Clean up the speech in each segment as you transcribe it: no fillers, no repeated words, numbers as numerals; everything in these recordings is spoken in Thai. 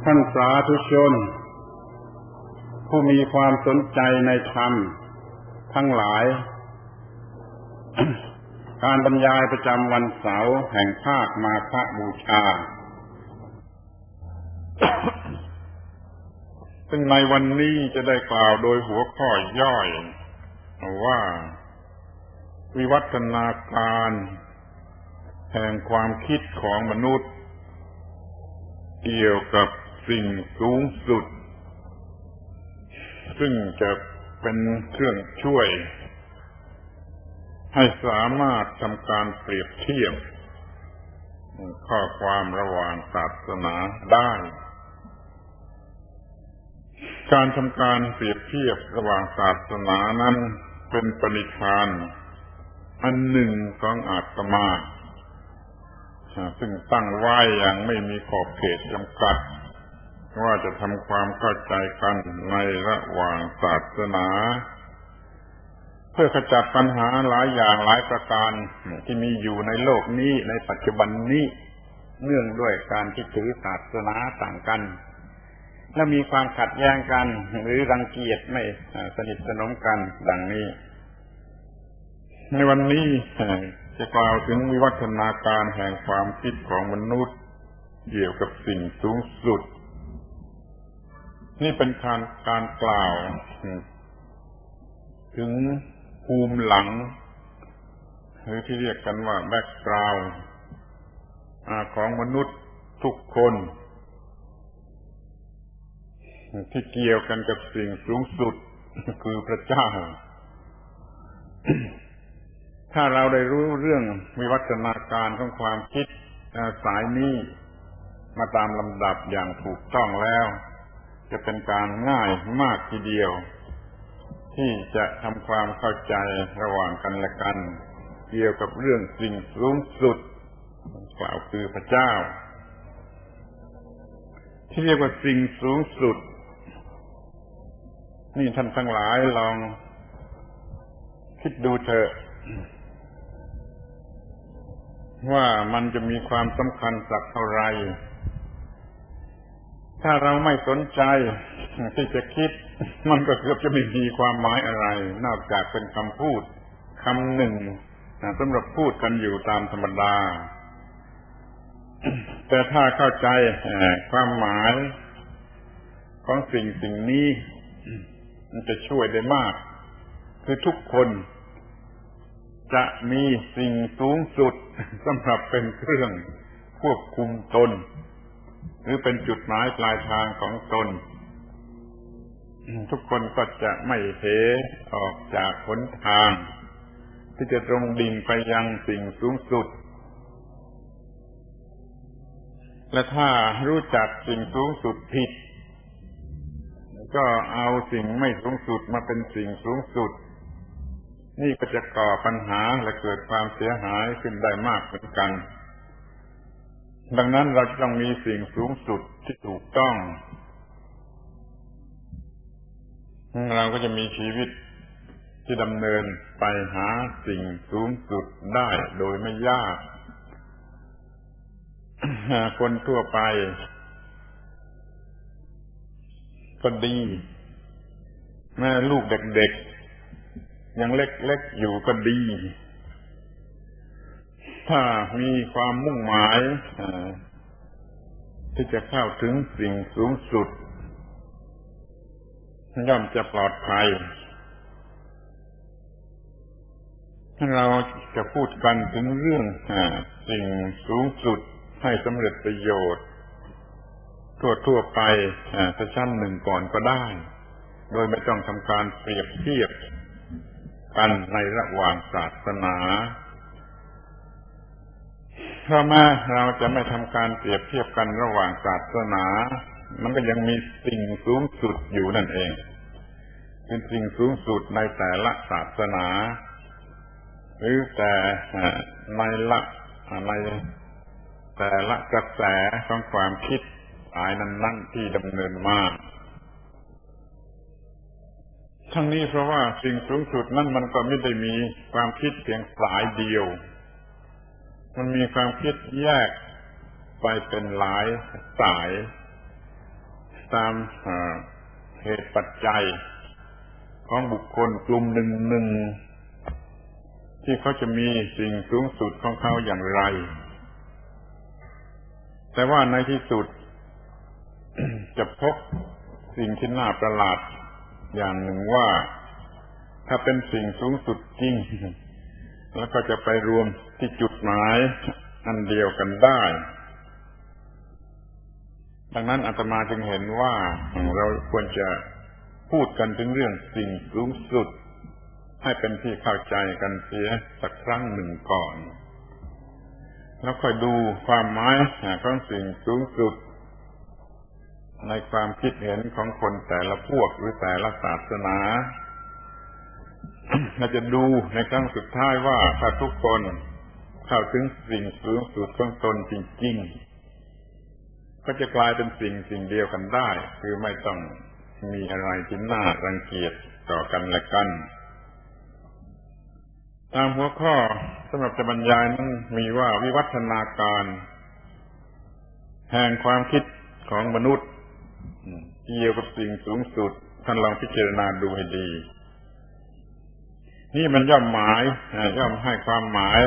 ท่านสาธุชนผู้มีความสนใจในธรรมทั้งหลาย การบรรยายประจำวันเสาร์แห่งภาคมาฆบูชา ซึ่งในวันนี้จะได้กล่าวโดยหัวข้อย่อยว่าวิวัฒนาการแห่งความคิดของมนุษย์เกี่ยวกับสิ่งสูงสุดซึ่งจะเป็นเครื่องช่วยให้สามารถทำการเปรียบเทียบข้อความระหว่างศาสนาได้การทำการเปรียบเทียบระหว่างศาสนานั้นเป็นปณิธานอันหนึ่งของอาตมาซึ่งตั้งไว้อย่างไม่มีขอบเขตจำกัดว่าจะทำความเข้าใจกันในระหว่างศาสนาเพื่อขจัดปัญหาหลายอย่างหลายประการที่มีอยู่ในโลกนี้ในปัจจุบันนี้เนื่องด้วยการที่ถือศาสนาต่างกันและมีความขัดแย้งกันหรือรังเกียจไม่สนิทสนมกันดังนี้ในวันนี้จะกล่าวถึงวิวัฒนาการแห่งความคิดของมนุษย์เกี่ยวกับสิ่งสูงสุดนี่เป็นการกล่าวถึงภูมิหลังหรือที่เรียกกันว่าแบ็คกราวด์ของมนุษย์ทุกคนที่เกี่ยวกันกับสิ่งสูงสุดคือพระเจ้าถ้าเราได้รู้เรื่องวิวัฒนาการของความคิดสายนี้มาตามลำดับอย่างถูกต้องแล้วจะเป็นการง่ายมากทีเดียวที่จะทำความเข้าใจระหว่างกันและกันเกี่ยวกับเรื่องสิ่งสูงสุดกล่าวคือพระเจ้าที่เรียกว่าสิ่งสูงสุดนี่ท่านทั้งหลายลองคิดดูเถอะว่ามันจะมีความสำคัญสักเท่าไหร่ถ้าเราไม่สนใจที่จะคิดมันก็เกือบจะไม่มีความหมายอะไรนอกจากเป็นคำพูดคำหนึ่งสำหรับพูดกันอยู่ตามธรรมดาแต่ถ้าเข้าใจความหมายของสิ่งนี้มันจะช่วยได้มากคือทุกคนจะมีสิ่งสูงสุดสำหรับเป็นเครื่องควบคุมตนหรือเป็นจุดหมายปลายทางของตนทุกคนก็จะไม่เหออกจากหนทางที่จะตรงดิ่งไปยังสิ่งสูงสุดและถ้ารู้จักสิ่งสูงสุดผิดก็เอาสิ่งไม่สูงสุดมาเป็นสิ่งสูงสุดนี่ก็จะก่อปัญหาและเกิดความเสียหายขึ้นได้มากเหมือนกันดังนั้นเราต้องมีสิ่งสูงสุดที่ถูกต้องเราก็จะมีชีวิตที่ดำเนินไปหาสิ่งสูงสุดได้โดยไม่ยากคนทั่วไปก็ดีแม่ลูกเด็กๆยังเล็กๆอยู่ก็ดีถ้ามีความมุ่งหมายที่จะเข้าถึงสิ่งสูงสุดย่อมจะปลอดภัยเราจะพูดกันถึงเรื่องสิ่งสูงสุดให้สำเร็จประโยชน์ทั่วไปสักชั้นหนึ่งก่อนก็ได้โดยไม่ต้องทำการเปรียบเทียบกันในระหว่างศาสนาเพราะแม้เราจะไม่ทำการเปรียบเทียบกันระหว่างศาสนามันก็ยังมีสิ่งสูงสุดอยู่นั่นเองเป็นสิ่งสูงสุดในแต่ละศาสนาหรือแต่ในแต่ละกระแสของความคิดสายนั้นๆที่ดำเนินมาทั้งนี้เพราะว่าสิ่งสูงสุดนั้นมันก็ไม่ได้มีความคิดเพียงสายเดียวมันมีความคิดแยกไปเป็นหลายสายตามเหตุปัจจัยของบุคคลกลุ่มหนึ่งที่เขาจะมีสิ่งสูงสุดของเขาอย่างไรแต่ว่าในที่สุด จะพบสิ่งที่น่าประหลาดอย่างหนึ่งว่าถ้าเป็นสิ่งสูงสุดจริงแล้วก็จะไปรวมที่จุดหมายอันเดียวกันได้ดังนั้นอาตมาจึงเห็นว่าเราควรจะพูดกันถึงเรื่องสิ่งสูงสุดให้เป็นที่เข้าใจกันเสียสักครั้งหนึ่งก่อนแล้วค่อยดูความหมายของสิ่งสูงสุดในความคิดเห็นของคนแต่ละพวกหรือแต่ละศาสนาเราจะดูในครั้งสุดท้ายว่าถ้าทุกคนเข้าถึงสิ่งสูงสุดของตนจริงๆก็จะกลายเป็นสิ่งเดียวกันได้คือไม่ต้องมีอะไรที่น่ารังเกียจต่อกันและกันตามหัวข้อสำหรับจะบรรยายนั้นมีว่าวิวัฒนาการแห่งความคิดของมนุษย์เกี่ยวกับสิ่งสูงสุดท่านลองพิจารณาดูให้ดีนี่มันย่อมให้ความหมาย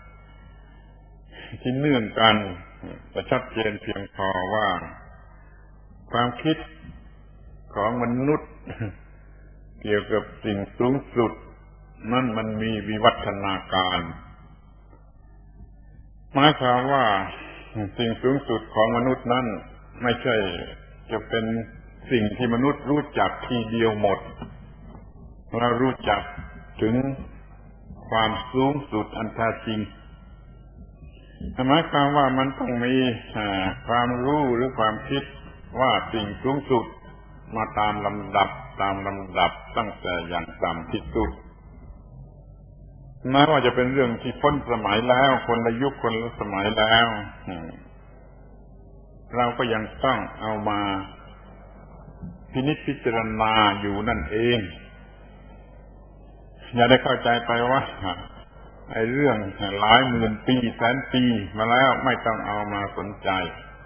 ที่เนื่องกันแต่ชัดเจนเพียงพอว่าความคิดของมนุษย์เกี่ยวกับสิ่งสูงสุดนั่นมันมีวิวัฒนาการหมายความว่าสิ่งสูงสุดของมนุษย์นั้นไม่ใช่จะเป็นสิ่งที่มนุษย์รู้จักทีเดียวหมดเรารู้จักถึงความสูงสุดอันแท้จริงหมายความว่ามันต้องมีความรู้หรือความคิดว่าสิ่งสูงสุดมาตามลำดับตั้งแต่อย่างต่ำที่สุดแม้ว่าจะเป็นเรื่องที่พ้นสมัยแล้วคนละยุคคนละสมัยแล้วเราก็ยังต้องเอามาพินิจพิจารณาอยู่นั่นเองอย่าได้เข้าใจไปว่าไอ้เรื่องหลายหมื่นปีแสนปีมาแล้วไม่ต้องเอามาสนใจ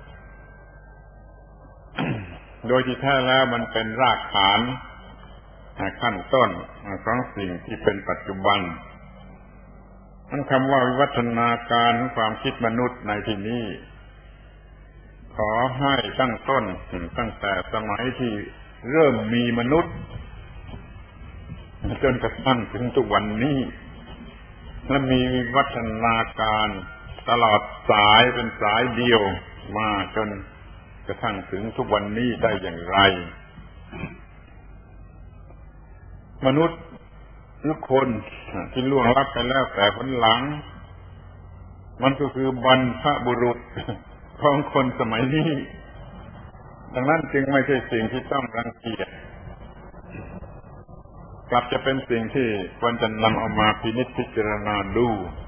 โดยที่แท้แล้วมันเป็นรากฐานขั้นต้นของสิ่งที่เป็นปัจจุบันนั่นคำว่าวิวัฒนาการของความคิดมนุษย์ในที่นี้ขอให้ตั้งต้นตั้งแต่สมัยที่เริ่มมีมนุษย์จนกระทั่งถึงทุกวันนี้และมีวิวัฒนาการตลอดสายเป็นสายเดียวมาจนกระทั่งถึงทุกวันนี้ได้อย่างไรมนุษย์ทุกคนที่ล่วงลับไปแล้วแต่ผลหลังมันก็คือบรรพบุรุษของคนสมัยนี้ดังนั้นจึงไม่ใช่สิ่งที่ต้องรังเกียจกลับจะเป็นสิ่งที่ควรจะนำเอามาพินิจพิจารณาดู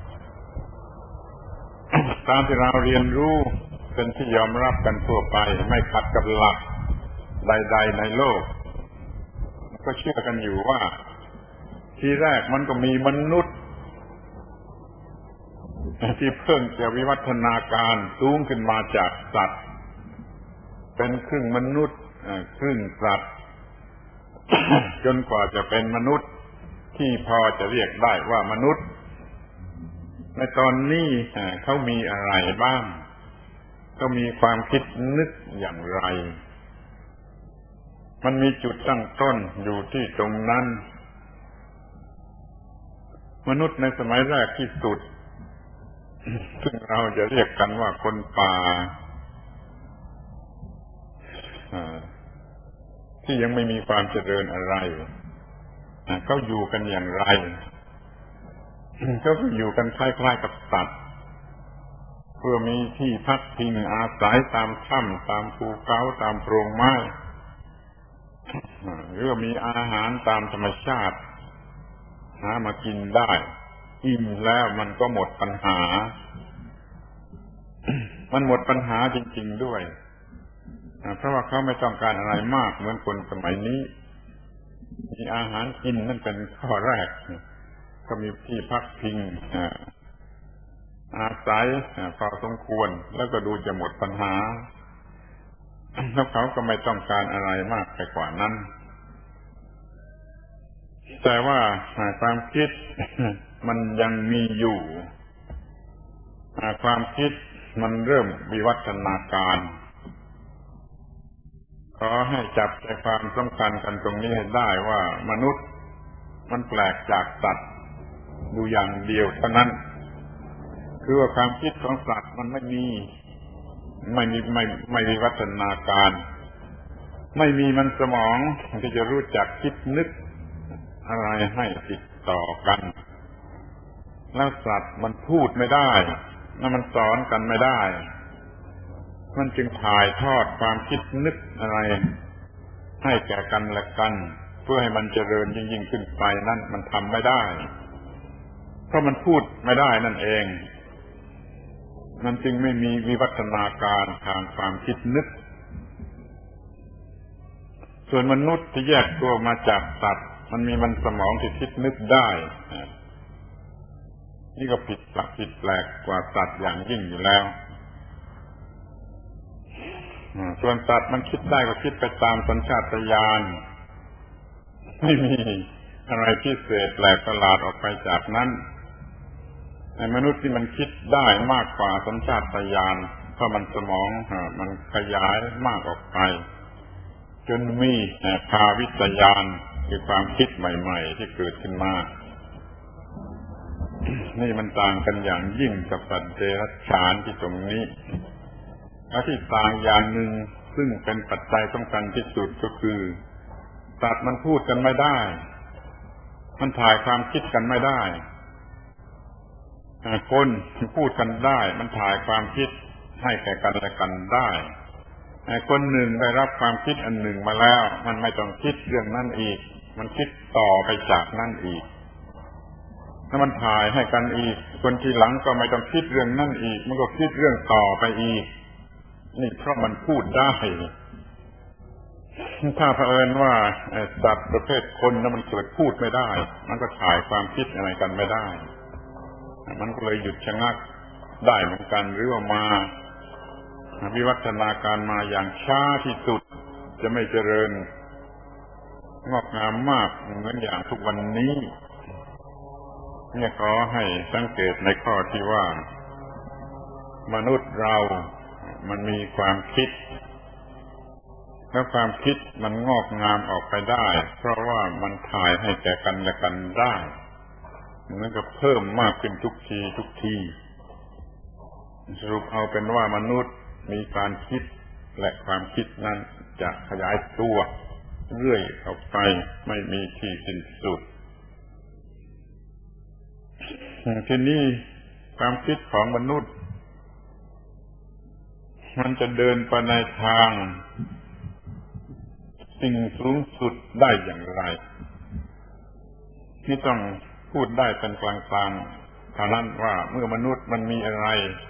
ตามที่เราเรียนรู้เป็นที่ยอมรับกันทั่วไปไม่ขัดกับหลักใดๆในโลกก็เชื่อกันอยู่ว่าทีแรกมันก็มีมนุษย์ที่เพิ่งจะวิวัฒนาการสูงขึ้นมาจากสัตว์เป็นครึ่งมนุษย์ครึ่งสัตว์ จนกว่าจะเป็นมนุษย์ที่พอจะเรียกได้ว่ามนุษย์ในตอนนี้เขามีอะไรบ้างก็มีความคิดนึกอย่างไรมันมีจุดตั้งต้นอยู่ที่ตรงนั้นมนุษย์ในสมัยแรกที่สุดซึ่งเราจะเรียกกันว่าคนป่าที่ยังไม่มีความเจริญอะไรเขาอยู่กันอย่างไรเขาก็อยู่กันคล้ายๆกับสัตว์เพื่อมีที่พักพิงอาศัยตามถ้ำตามภูเขาตามโพรงไม้หรือมีอาหารตามธรรมชาติหามากินได้อิ่มแล้วมันก็หมดปัญหามันหมดปัญหาจริงๆด้วยเพราะว่าเขาไม่ต้องการอะไรมากเหมือนคนสมัยนี้มีอาหารกินนั่นเป็นข้อแรกก็มีที่พักพิงอาศัยพอสมควรแล้วก็ดูจะหมดปัญหาแล้วเขาก็ไม่ต้องการอะไรมากไปกว่านั้นแต่ว่าความคิดมันยังมีอยู่ความคิดมันเริ่มวิวัฒนาการขอให้จับใจความสำคัญกันตรงนี้ให้ได้ว่ามนุษย์มันแปลกจากสัตว์ดูอย่างเดียวเท่านั้นคือว่าความคิดของสัตว์มันไม่วิวัฒนาการไม่มีมันสมองที่จะรู้จักคิดนึกอะไรให้ติดต่อกันแล้วสัตว์มันพูดไม่ได้แล้วมันสอนกันไม่ได้มันจึงถ่ายทอดความคิดนึกอะไรให้แก่กันและกันเพื่อให้มันเจริญยิ่งขึ้นไปนั่นมันทำไม่ได้เพราะมันพูดไม่ได้นั่นเองมันจึงไม่มีวิวัฒนาการทางความคิดนึกส่วนมนุษย์ที่แยกตัวมาจากสัตว์มันมีมันสมองที่คิดนึกได้นี่ก็ผิดแปลกกว่าสัตว์อย่างยิ่งอยู่แล้วส่วนสัตว์มันคิดได้ก็คิดไปตามสัญชาตญาณไม่มีอะไรพิเศษแปลกประหลาดออกไปจากนั้นในมนุษย์ที่มันคิดได้มากกว่าสัญชาตญาณเพราะมันสมองมันขยายมากออกไปจนมีภาวิตญาณคือความคิดใหม่ๆที่เกิดขึ้นมานี่มันต่างกันอย่างยิ่งกับสัตว์เดรัจฉานที่ตรงนี้และที่ต่างอย่างหนึ่งซึ่งเป็นปัจจัยสำคัญที่สุดก็คือสัตว์มันพูดกันไม่ได้มันถ่ายความคิดกันไม่ได้คนพูดกันได้มันถ่ายความคิดให้แก่กันและกันได้คนหนึ่งได้รับความคิดอันหนึ่งมาแล้วมันไม่ต้องคิดเรื่องนั้นอีกมันคิดต่อไปจากนั้นอีกถ้ามันถ่ายให้กันอีกคนทีหลังก็ไม่ต้องคิดเรื่องนั้นอีกมันก็คิดเรื่องต่อไปอีกนี่เพราะมันพูดได้ถ้าเผอิญว่าสัตว์ประเภทคนนั้นมันเกิดพูดไม่ได้มันก็ถ่ายความคิดอะไรกันไม่ได้มันก็เลยหยุดชะงักได้เหมือนกันหรือว่ามาวิวัฒนาการมาอย่างช้าที่สุดจะไม่เจริญงอกงามมากเหมือนอย่างทุกวันนี้เนี่ยขอให้สังเกตในข้อที่ว่ามนุษย์เรามันมีความคิดแล้วความคิดมันงอกงามออกไปได้เพราะว่ามันถ่ายให้แก่กันและกันได้มันก็เพิ่มมากขึ้นทุกทีสรุปเอาเป็นว่ามนุษย์มีการคิดและความคิดนั้นจะขยายตัวเรื่อยออกไปไม่มีที่สิ้นสุดทีนี้ความคิดของมนุษย์มันจะเดินไปในทางสิ่งสูงสุดได้อย่างไรนี่ต้องพูดได้เป็นกลางๆเท่านั้นว่าเมื่อมนุษย์มันมีอะไร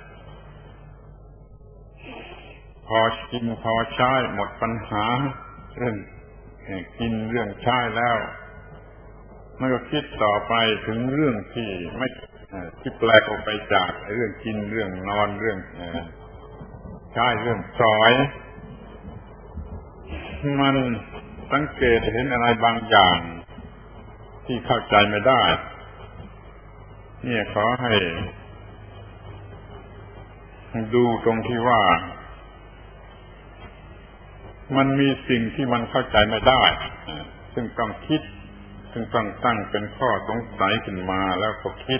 พอกินพอใช้หมดปัญหาเรื่องกินเรื่องใช้แล้วมันก็คิดต่อไปถึงเรื่องที่ไม่ที่แปลกออกไปจากเรื่องกินเรื่องนอนเรื่องใช้เรื่องสอยมันสังเกตเห็นอะไรบางอย่างที่เข้าใจไม่ได้เนี่ยขอให้ดูตรงที่ว่ามันมีสิ่งที่มันเข้าใจไม่ได้ซึ่งต้องคิดซึ่งต้องตั้งเป็นข้อสงสัยขึ้นมาแล้วก็คิด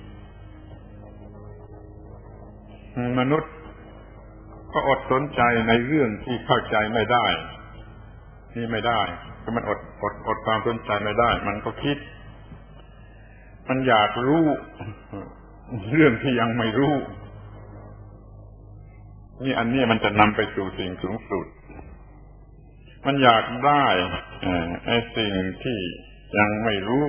มนุษย์ก็อดสนใจในเรื่องที่เข้าใจไม่ได้นี่ไม่ได้ก็มันอดความสนใจไม่ได้มันก็คิดมันอยากรู้เรื่องที่ยังไม่รู้นี่อันนี้มันจะนำไปสู่สิ่งสูงสุดมันอยากได้ไอ้สิ่งที่ยังไม่รู้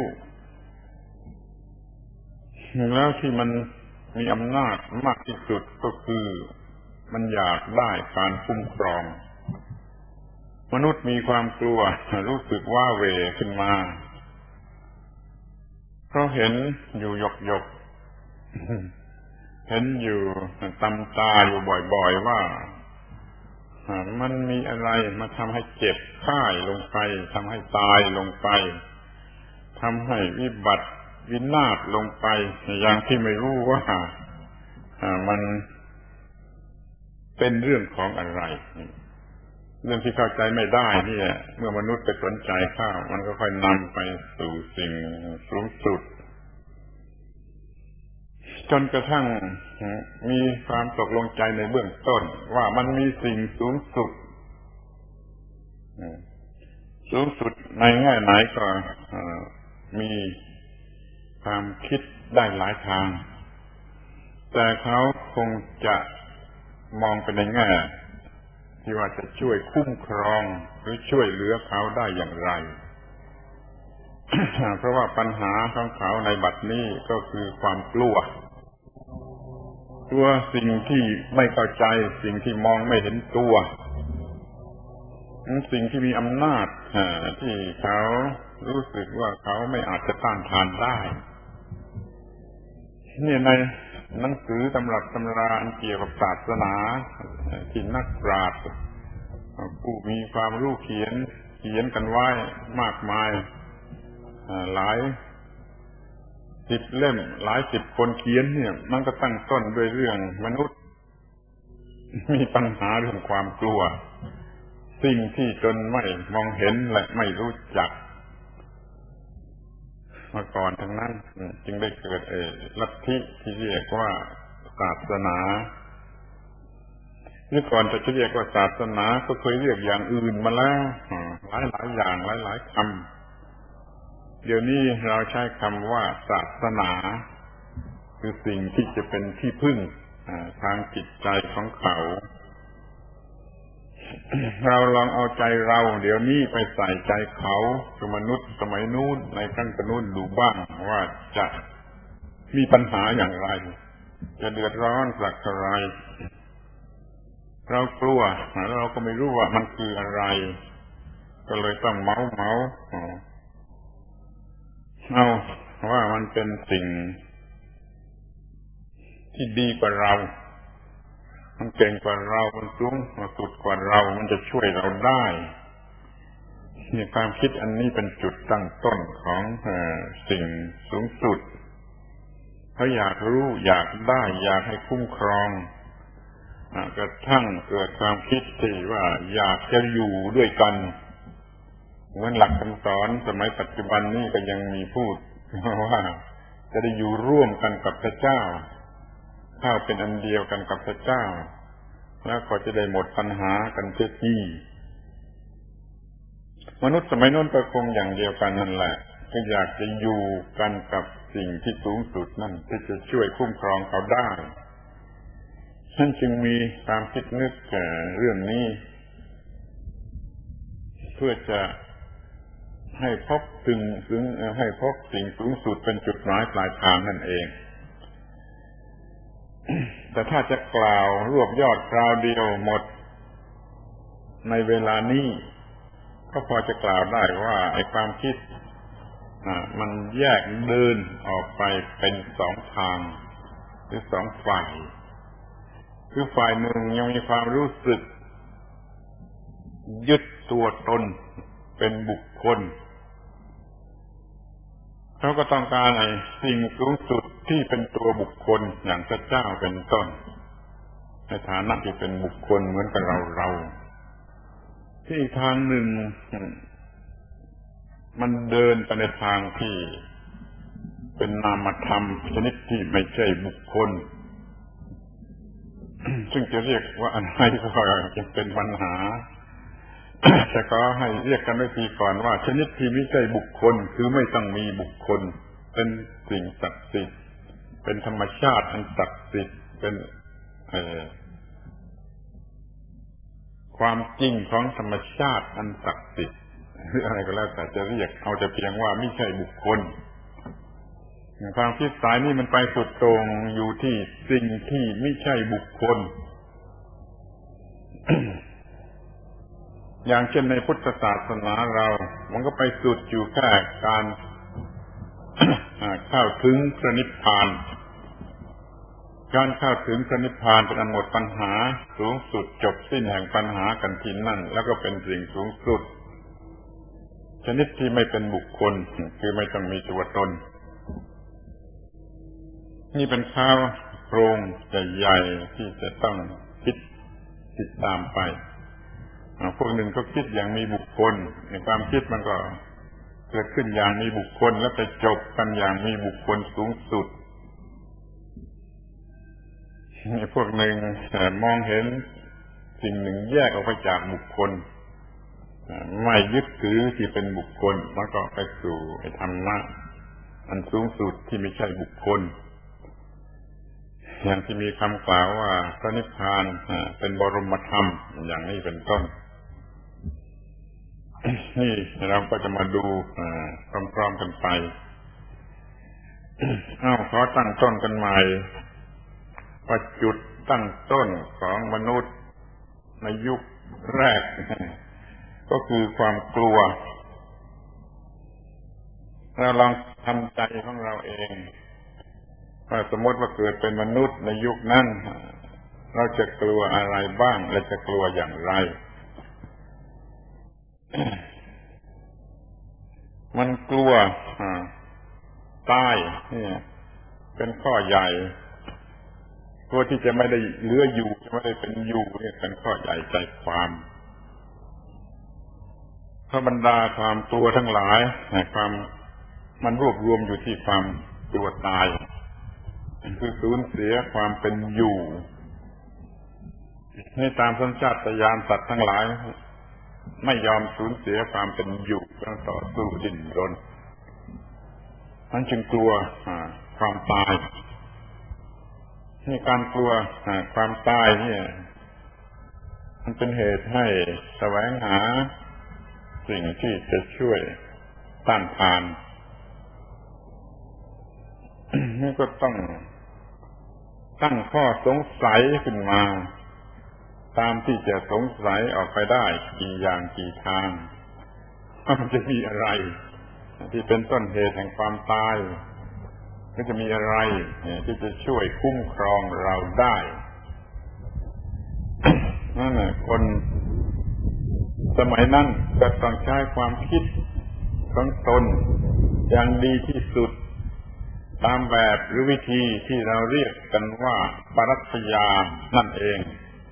แล้วที่มันมีอำนาจมากที่สุดก็คือมันอยากได้การคุ้มครองมนุษย์มีความกลัวรู้สึกว่าเหวขึ้นมาเพราะเห็นอยู่หยกเห็นอยู่ตำตาอยู่บ่อยๆว่ามันมีอะไรมาทำให้เจ็บค่ายลงไปทำให้ตายลงไปทำให้วิบัติวินาศลงไปอย่างที่ไม่รู้ว่ามันเป็นเรื่องของอะไรเรื่องที่เข้าใจไม่ได้นี่เมื่อมนุษย์ไปสนใจเข้ามันก็ค่อยนำไปสู่สิ่งสูงสุดจนกระทั่งมีความตกลงใจในเบื้องต้นว่ามันมีสิ่งสูงสุดในแง่ไหนก็มีความคิดได้หลายทางแต่เขาคงจะมองไปในแง่ที่ว่าจะช่วยคุ้มครองหรือช่วยเหลือเขาได้อย่างไร เพราะว่าปัญหาของเขาในบัดนี้ก็คือความกลัวสิ่งที่ไม่เข้าใจสิ่งที่มองไม่เห็นตัวสิ่งที่มีอำนาจที่เขารู้สึกว่าเขาไม่อาจจะต้านทานได้นี่ในหนังสือตำรับตำราเกี่ยวกับศาสนาที่นักปราชญ์ผู้มีความรู้เขียนกันไว้มากมายหลายสิบเล่มหลายสิบคนเขียนเนี่ยมันก็ตั้งต้นด้วยเรื่องมนุษย์มีปัญหาเรื่องความกลัวสิ่งที่ตนไม่มองเห็นและไม่รู้จักมาก่อนทั้งนั้นจึงได้เกิดลัทธิที่เรียกว่าศาสนาหรือก่อนจะเรียกว่าศาสนาก็เคยเรียกอย่างอื่นมาแล้วหลายอย่างหลายคำเดี๋ยวนี้เราใช้คำว่าศาสนาคือสิ่งที่จะเป็นที่พึ่งทางจิตใจของเขาเราลองเอาใจเราเดี๋ยวนี้ไปใส่ใจเขาคือมนุษย์สมัยนู้นในครั้งนู้นดูบ้างว่าจะมีปัญหาอย่างไรจะเดือดร้อนสักเท่าไรเรากลัวแล้วเราก็ไม่รู้ว่ามันคืออะไรก็เลยต้องเมาเอาว่ามันเป็นสิ่งที่ดีกว่าเรามันเก่งกว่าเรามันสูงสุดกว่าเรามันจะช่วยเราได้นี่ความคิดอันนี้เป็นจุดตั้งต้นของสิ่งสูงสุดเขาอยากรู้อยากได้อยากให้คุ้มครองกระทั่งเกิดความคิดที่ว่าอยากจะอยู่ด้วยกันเหมือนหลักคำสอนสมัยปัจจุบันนี้ก็ยังมีพูดว่าจะได้อยู่ร่วมกันกับพระเจ้าเข้าเป็นอันเดียวกันกับพระเจ้าแล้วก็จะได้หมดปัญหากันเสียทีมนุษย์สมัยโน้นก็คงอย่างเดียวกันนั่นแหละก็อยากจะอยู่กันกับสิ่งที่สูงสุดนั่นที่จะช่วยคุ้มครองเขาได้ท่านจึงมีความคิดนึกเรื่องนี้เพื่อจะให้พบสิ่งสูงสุดเป็นจุดหมายปลายทางนั่นเองแต่ถ้าจะกล่าวรวบยอดคราวเดียวหมดในเวลานี้ก็พอจะกล่าวได้ว่าไอ้ความคิดมันแยกเดินออกไปเป็นสองทางหรือสองฝ่ายคือฝ่ายหนึ่งยังมีความรู้สึกยึดตัวตนเป็นบุคคลเขาก็ต้องการไอ้สิ่งสูงสุดที่เป็นตัวบุคคลอย่างพระเจ้าเป็นต้นในฐานะที่เป็นบุคคลเหมือนกับเราที่อีกทางหนึ่งมันเดินไปในทางที่เป็นนามธรรมชนิดที่ไม่ใช่บุคคลซึ่งจะเรียกว่าอะไรก็จะเป็นปัญหาแต่ก็ให้เรียกกันไว้ทีก่อนว่าชนิดที่ไม่ใช่บุคคลคือไม่ต้องมีบุคคลเป็นสิ่งศักดิ์สิทธิ์เป็นธรรมชาติอันศักดิ์สิทธิ์เป็นความจริงของธรรมชาติอันศักดิ์สิทธิ์หรืออะไรก็แล้วแต่จะเรียกเอาแต่เพียงว่าไม่ใช่บุคคลความคิดสายนี้มันไปสุดตรงอยู่ที่สิ่งที่ไม่ใช่บุคคล อย่างเช่นในพุทธศาสนาเรามันก็ไปสุดอยู่แค่การ เข้าถึงพระนิพพานการเข้าถึงพระนิพพานเป็นอันหมดปัญหาสูงสุดจบสิ้นแห่งปัญหากันที่นั่นแล้วก็เป็นสิ่งสูงสุดชนิดที่ไม่เป็นบุคคลคือไม่ต้องมีตัวตนนี่เป็นข้าวโครงใหญ่ๆที่จะต้องคิดติดตามไปพวกหนึ่งก็คิดอย่างมีบุคคลในความคิดมันก็เกิดขึ้นอย่างมีบุคคลแล้วไปจบกันอย่างมีบุคคลสูงสุดพวกหนึ่งมองเห็นสิ่งหนึ่งแยกออกไปจากบุคคลไม่ยึดถือที่เป็นบุคคลแล้วก็ไปสู่ธรรมะอันสูงสุดที่ไม่ใช่บุคคลอย่างที่มีคำกล่าวว่าพระนิพพานเป็นบรมธรรมอย่างนี้เป็นต้นนี่เราก็จะมาดูพร้อมๆกันไปขอตั้งต้นกันใหม่ว่าจุดตั้งต้นของมนุษย์ในยุคแรกก็คือความกลัวเราลองทำใจของเราเองว่าสมมติว่าเกิดเป็นมนุษย์ในยุคนั้นเราจะกลัวอะไรบ้างและจะกลัวอย่างไรมันกลัวตายนี่เป็นข้อใหญ่กลัวที่จะไม่ได้เหลืออยู่จะไม่ได้เป็นอยู่นี่เป็นข้อใหญ่ใจความเพราะบรรดาความกลัวทั้งหลายความมันรวบรวมอยู่ที่ความกลัวตายคือสูญเสียความเป็นอยู่ให้ตามสัญชาตญาณสัตว์ทั้งหลายไม่ยอมสูญเสียความเป็นอยู่ต้องต่อสู้ดิ้นรนมันจึงกลัวความตายนี่การกลัวความตายเนี่ยมันเป็นเหตุให้แสวงหาสิ่งที่จะช่วยต้านทานนี่ก็ต้องตั้งข้อสงสัยขึ้นมาตามที่จะสงสัยออกไปได้กี่อย่างกี่ทางมันจะมีอะไรที่เป็นต้นเหตุแห่งความตายก็จะมีอะไรที่จะช่วยคุ้มครองเราได้นั่นแหละคนสมัยนั้นก็ต้องใช้ความคิดของตนอย่างดีที่สุดตามแบบหรือวิธีที่เราเรียกกันว่าปรัชญานั่นเอง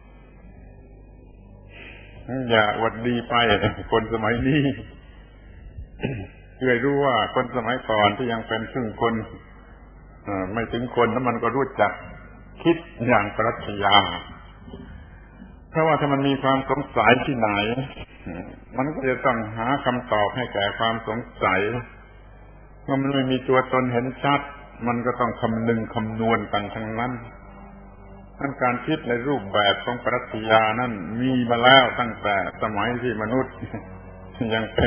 อย่าหวัดดีไปคนสมัยนี้เคยรู้ว่าคนสมัยก่อนที่ยังเป็นครึ่งคนไม่ถึงคนแล้วมันก็รู้จักคิดอย่างปรัชญาเพราะว่าถ้ามันมีความสงสัยที่ไหนมันก็จะต้องหาคำตอบให้แก่ความสงสัยเมื่อมันไม่มีตัวตนเห็นชัดมันก็ต้องคำนึงคำนวณกันทั้งนั้นการคิดในรูปแบบของปรัชญานั้นมีมาแล้วตั้งแต่สมัยที่มนุษย์ยังเป็น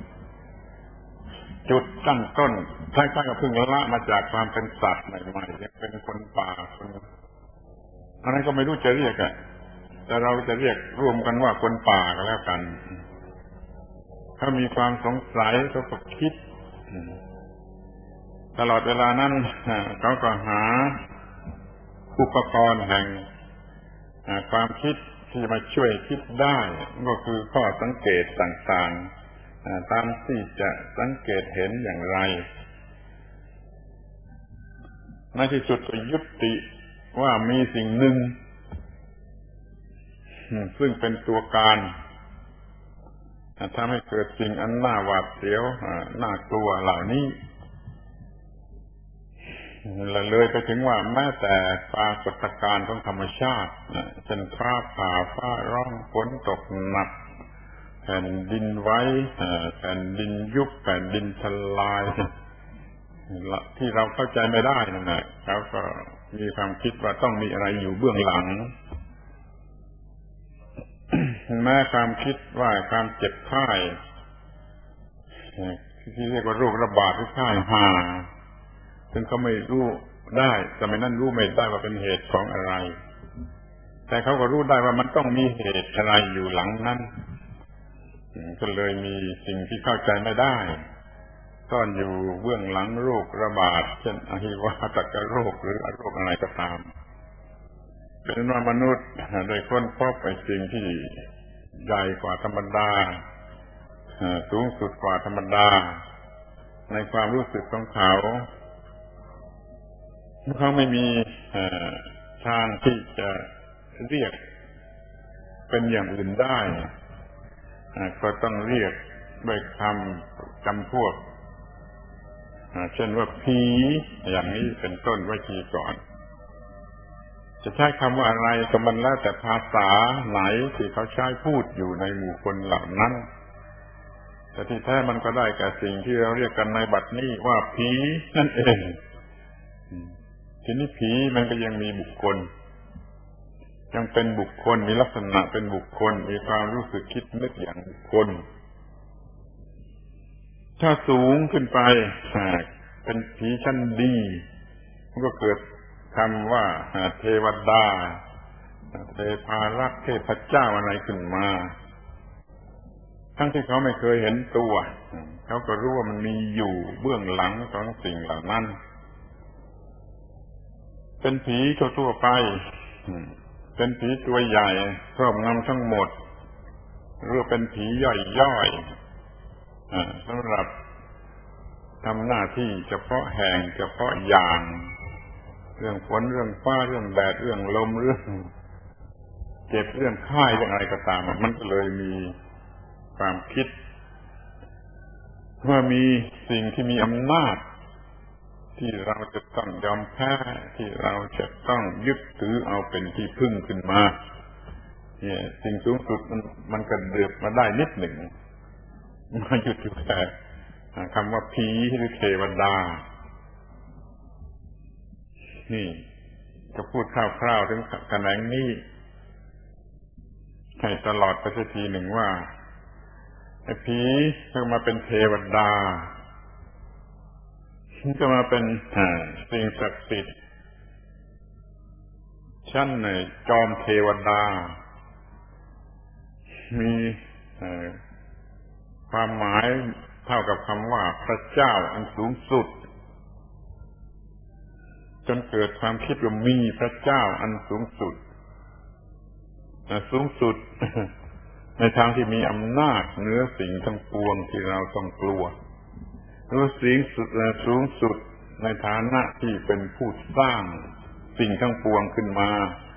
จุดตั้งต้นคล้ายๆกับพึ่งละมาจากความเป็นสัตว์ใหม่ๆยังเป็นคนป่าคนอะไรก็ไม่รู้จะเรียกแต่เราจะเรียกรวมกันว่าคนป่าก็แล้วกันถ้ามีความสงสัยเขาก็คิดตลอดเวลานั้นเขาก็หาอุปกรณ์แห่งความคิดที่มาช่วยคิดได้ก็คือข้อสังเกตต่างๆตามที่จะสังเกตเห็นอย่างไรในที่สุดก็ยุติว่ามีสิ่งหนึ่งซึ่งเป็นตัวการทำให้เกิดสิ่งอันน่าหวาดเสียวน่ากลัวเหล่านี้เลยไปถึงว่าแม้แต่ปรากฏการณ์ของธรรมชาติเช่นฟ้าผ่าฟ้าร้องฝนตกหนักแผ่นดินไหวแผ่นดินยุบแผ่นดินทลายที่เราเข้าใจไม่ได้นั่นแหละเขาก็มีความคิดว่าต้องมีอะไรอยู่เบื้องหลังแม้ความคิดว่าความเจ็บไข้ที่เรียกว่าโรคระบาดหรือไข้หาซึ่งเขาไม่รู้ได้สมัยนั้นรู้ไม่ได้ว่าเป็นเหตุของอะไรแต่เขาก็รู้ได้ว่ามันต้องมีเหตุอะไรอยู่หลังนั้นก็เลยมีสิ่งที่เข้าใจไม่ได้ซ่อนอยู่เบื้องหลังโรคระบาดเช่นอหิวาตกโรคหรือโรคอะไรก็ตามเป็นว่ามนุษย์ได้ค้นพบไอ้สิ่งที่ใหญ่กว่าธรรมดาสูงสุดกว่าธรรมดาในความรู้สึกของเขาไม่มีทางที่จะเรียกเป็นอย่างอื่นได้ก็ต้องเรียกด้วยคำจำพวกเช่นว่าผีอย่างนี้เป็นต้นไว้ทีก่อนจะใช้คำว่าอะไรก็มันแล้วแต่ภาษาไหนที่เขาใช้พูดอยู่ในหมู่คนเหล่านั้นแต่ที่แท้มันก็ได้แก่สิ่งที่เราเรียกกันในบัดนี้ว่าผีนั่นเองทีนี้ผีมันก็ยังมีบุคคลยังเป็นบุคคลมีลักษณะเป็นบุคคลมีความรู้สึกคิดนึกอย่างบุคคลถ้าสูงขึ้นไปเป็นผีชั้นดีมันก็เกิดคำว่าเทวดาเทพารักษ์เทพเจ้าอะไรขึ้นมาทั้งที่เขาไม่เคยเห็นตัวเขาก็รู้ว่ามันมีอยู่เบื้องหลังของสิ่งเหล่านั้นเป็นผีทั่วๆไปเป็นผีตัวใหญ่ครอบงำทั้งหมดหรือเป็นผีย่อยๆสำหรับทำหน้าที่เฉพาะแห่งเฉพาะอย่างเรื่องฝนเรื่องฟ้าเรื่องแดดเรื่องลมเรื่องเจ็บเรื่องไข้เรื่องอะไรก็ตามมันก็เลยมีความคิดว่ามีสิ่งที่มีอำนาจที่เราจะต้องยอมแพ้ที่เราจะต้องยึดถือเอาเป็นที่พึ่งขึ้นมาเนี่ยสิ่งสูงสุดมันก็เดือบมาได้นิดหนึ่งมาหยุดอยู่แต่คำว่าผีหรือเทวดานี่จะพูดคร่าวๆถึงแขนงนี้ให้ตลอดไปสักทีหนึ่งว่าไอ้ผีก็มาเป็นเทวดาก็มาเป็นสิ่งศักดิ์สิทธิ์ชั้นในจอมเทวดามีความหมายเท่ากับคำว่าพระเจ้าอันสูงสุดจนเกิดความคิดว่ามีพระเจ้าอันสูงสุดสูงสุดในทางที่มีอำนาจเหนือสิ่งทั้งปวงที่เราต้องกลัวหรือสิ่งสูงสุดในฐานะที่เป็นผู้สร้างสิ่งทั้งปวงขึ้นมา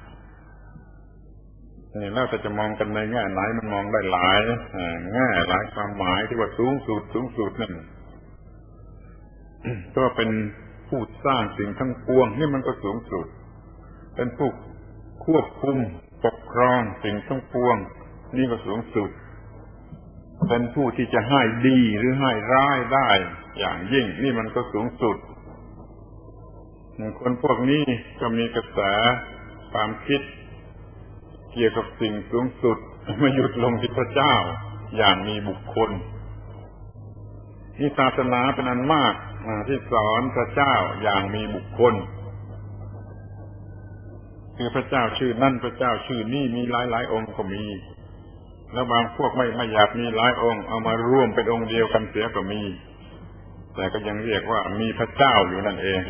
นี่แล้วแต่จะมองกันในแง่ไหนมันมองได้หลายแง่หลายความหมายที่ว่าสูงสุดนั่นก็เป็นผู้สร้างสิ่งทั้งปวงนี่มันก็สูงสุดเป็นผู้ควบคุมปกครองสิ่งทั้งปวงนี่ก็สูงสุดเป็นผู้ที่จะให้ดีหรือให้ร้ายได้อย่างยิ่งนี่มันก็สูงสุดคนพวกนี้ก็มีกระแสความคิดเกี่ยวกับสิ่งสูงสุดไม่หยุดลงที่พระเจ้าอย่างมีบุคคลนี่ศาสนาเป็นอันมากที่สอนพระเจ้าอย่างมีบุคคลคือพระเจ้าชื่อนั่นพระเจ้าชื่อนี่มีหลายองค์ก็มีแล้วบางพวกไม่อยากมีหลายองค์เอามารวมเป็นองค์เดียวกันเสียก็มีแต่ก็ยังเรียกว่ามีพระเจ้าอยู่นั่นเอง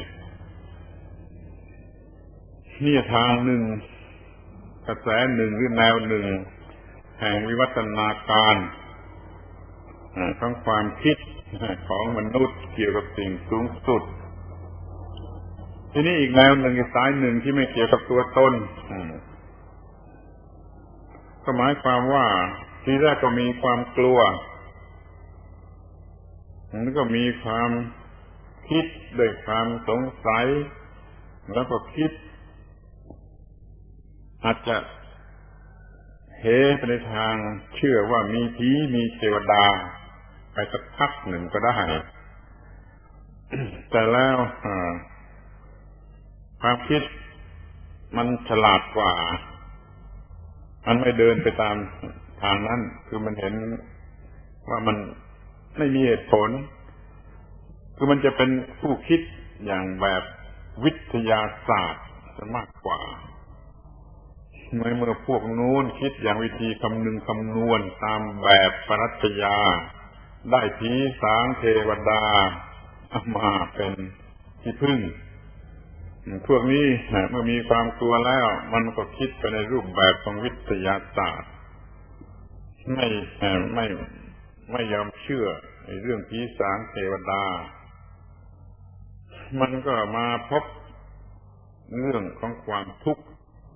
นี่ทางหนึ่งกระแสหนึ่งหรือแนวหนึ่งแห่งวิวัฒนาการของความคิดของมนุษย์เกี่ยวกับสิ่งสูงสุดทีนี้อีกแนวหนึ่งอีกสายหนึ่งที่ไม่เกี่ยวกับตัวตนก็หมายความว่าทีแรกก็มีความกลัวแล้วก็มีความคิดด้วยความสงสัยแล้วก็คิดอาจจะเหไปในทางเชื่อว่ามีผีมีเทวดาไปสักพักหนึ่งก็ได้ แต่แล้วความคิดมันฉลาดกว่ามันไม่เดินไปตามทางนั้นคือมันเห็นว่ามันไม่มีเหตุผลคือมันจะเป็นผู้คิดอย่างแบบวิทยาศาสตร์จะมากกว่าเมื่อพวกนู้นคิดอย่างวิธีคำนึงคำนวณตามแบบปรัชญาได้ผีสางเทวดามาเป็นที่พึ่งพวกนี้เมื่อมีความกลัวแล้วมันก็คิดไปในรูปแบบของวิทยาศาสตร์ไม่ไม่ไม่ยอมเชื่อในเรื่องผีสางเทวดามันก็มาพบเรื่องของความทุกข์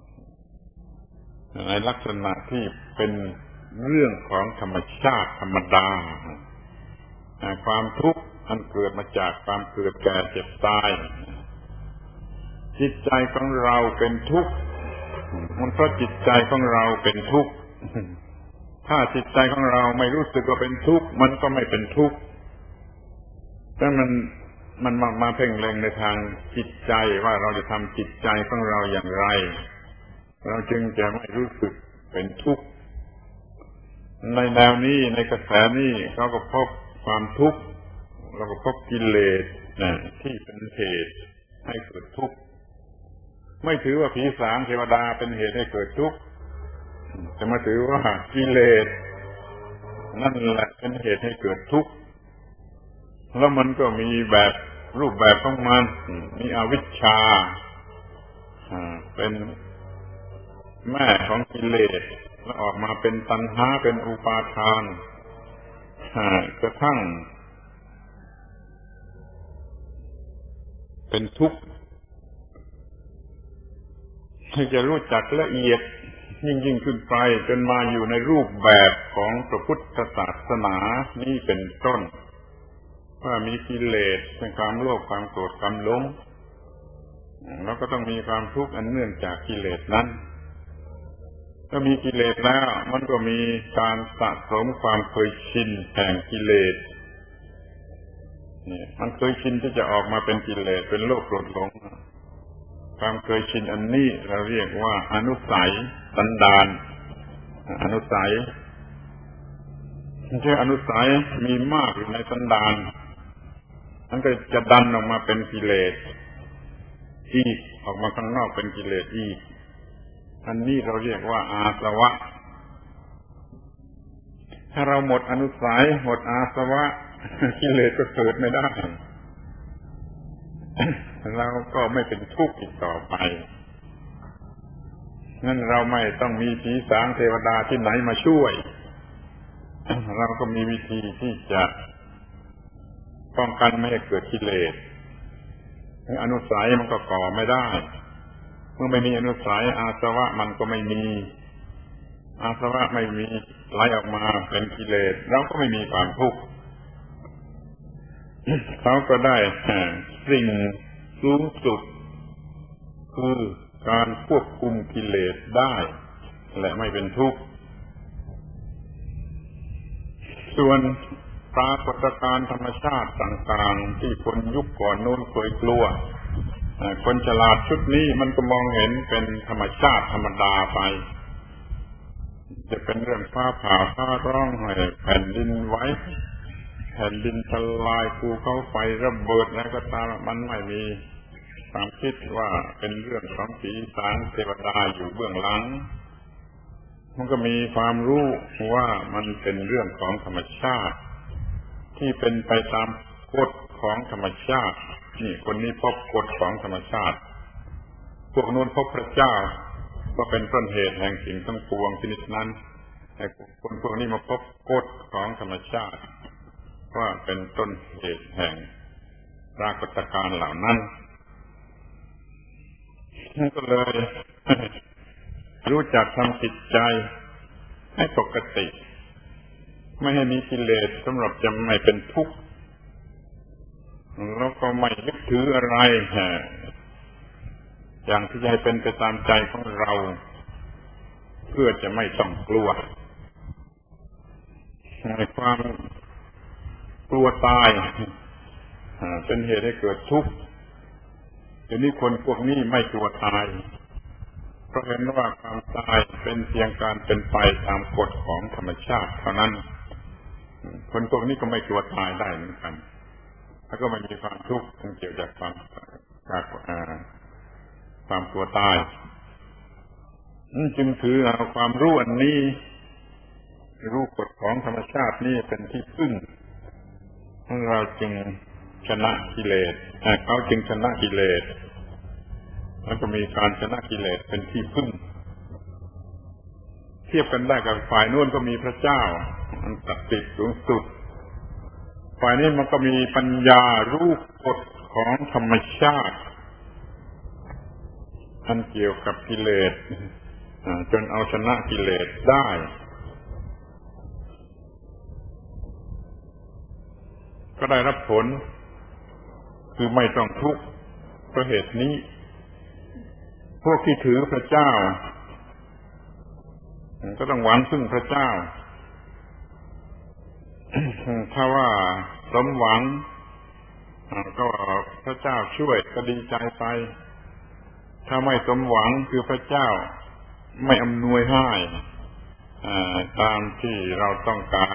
ในลักษณะที่เป็นเรื่องของธรรมชาติธรรมดาความทุกข์อันเกิดมาจากความเกิดแก่เจ็บตายจิตใจของเราเป็นทุกข์มันเพราะจิตใจของเราเป็นทุกข์ถ้าจิตใจของเราไม่รู้สึกว่าเป็นทุกข์มันก็ไม่เป็นทุกข์แต่มันมาเพ่งเล็งในทางจิตใจว่าเราจะทำจิตใจของเราอย่างไรเราจึงจะไม่รู้สึกเป็นทุกข์ในแนวนี้ในกระแสนี้เขาก็พบความทุกข์เราก็พบกิเลสที่เป็นเหตุให้เกิดทุกข์ไม่ถือว่าผีสางเทวดาเป็นเหตุให้เกิดทุกข์แต่มาถือว่ากิเลสนั่นแหละเป็นเหตุให้เกิดทุกข์แล้วมันก็มีแบบรูปแบบของมันมีอวิชชาเป็นแม่ของกิเลสแล้วออกมาเป็นตัณหาเป็นอุปาทานกระทั่งเป็นทุกข์ให้จะรู้จักละเอียดยิ่งขึ้นไปจนมาอยู่ในรูปแบบของพระพุทธศาสนานี่เป็นต้นว่ามีกิเลสเป็นความโลภความโกรธความหลงแล้วก็ต้องมีความทุกข์อันเนื่องจากกิเลสนั้นถ้ามีกิเลสแล้วมันก็มีการสะสมความเคยชินแห่งกิเลสนี่มันเคยชินที่จะออกมาเป็นกิเลสเป็นโลภโกรธหลงความเคยชินอันนี้เราเรียกว่าอนุสัยสันดานอนุสัยไม่ใช่อนุสัยมีมากอยู่ในสันดานมันก็จะดันออกมาเป็นกิเลสอีกออกมาข้างนอกเป็นกิเลสอีกอันนี้เราเรียกว่าอาสวะถ้าเราหมดอนุสัยหมดอาสวะกิเลสก็เกิดไม่ได้เราก็ไม่เป็นทุกข์อีกต่อไปงั้นเราไม่ต้องมีผีสางเทวดาที่ไหนมาช่วยเราก็มีวิธีที่จะป้องกันไม่ให้เกิดกิเลสอนุสัยมันก็ก่อไม่ได้เมื่อไม่มีอนุสัยอาสวะมันก็ไม่มีอาสวะไม่มีไหลออกมาเป็นกิเลสเราก็ไม่มีความทุกข์เขาก็ได้สิ่งสูงสุดคือการควบคุมกิเลสได้และไม่เป็นทุกข์ส่วนปรากฏการณ์ธรรมชาติต่างๆที่คนยุคก่อนโน้นเคยกลัวคนฉลาดชุดนี้มันก็มองเห็นเป็นธรรมชาติธรรมดาไปจะเป็นเรื่องฟ้าผ่าฟ้าร้องให้แผ่นดินไหวแผ่นดินทลายภูเขาไฟระเบิดอะไรก็ตามมันไม่มีความคิดว่าเป็นเรื่องของผีสางเทวดาอยู่เบื้องหลังมันก็มีความรู้ว่ามันเป็นเรื่องของธรรมชาติที่เป็นไปตามกฎของธรรมชาตินี่คนนี้พบกฎของธรรมชาติพวกนู้นพบพระเจ้าก็เป็นต้นเหตุแห่งสิ่งทั้งปวงชนิดนั้นแต่คนพวกนี้มาพบกฎของธรรมชาติว่าเป็นต้นเหตุแห่งปรากฏการณ์เหล่านั้นนั่นก็เลยรู้จักทำจิตใจให้ปกติไม่ให้มีกิเลสสำหรับจะไม่เป็นทุกข์แล้วก็ไม่ยึดถืออะไรอย่างที่จะให้เป็นไปตามใจของเราเพื่อจะไม่ต้องกลัวในความกลัวตายเป็นเหตุให้เกิดทุกข์ทีนี้คนพวกนี้ไม่กลัวตายเพราะเห็นว่าความตายเป็นเพียงการเป็นไปตามกฎของธรรมชาติเท่านั้นคนพวกนี้ก็ไม่กลัวตายได้เหมือนกันแล้วก็ไม่มีความทุกข์เกี่ยวกับความกลัวตายจึงถือเอาความรู้อันนี้รู้กฎของธรรมชาตินี่เป็นที่พึ่งเราจึงชนะกิเลสเขาจึงชนะกิเลสแล้วก็มีการชนะกิเลสเป็นที่พึ่งเทียบกันได้กับฝ่ายโน้นก็มีพระเจ้าอันศักดิ์สิทธิ์สูงสุดฝ่ายนี้มันก็มีปัญญารู้กฎของธรรมชาติอันเกี่ยวกับกิเลสจนเอาชนะกิเลสได้ก็ได้รับผลคือไม่ต้องทุกข์เพราะเหตุนี้พวกที่ถือพระเจ้าก็ต้องหวังพึ่งพระเจ้าถ้าว่าสมหวังก็พระเจ้าช่วยก็ดีใจไปถ้าไม่สมหวังคือพระเจ้าไม่อำนวยให้ตามที่เราต้องการ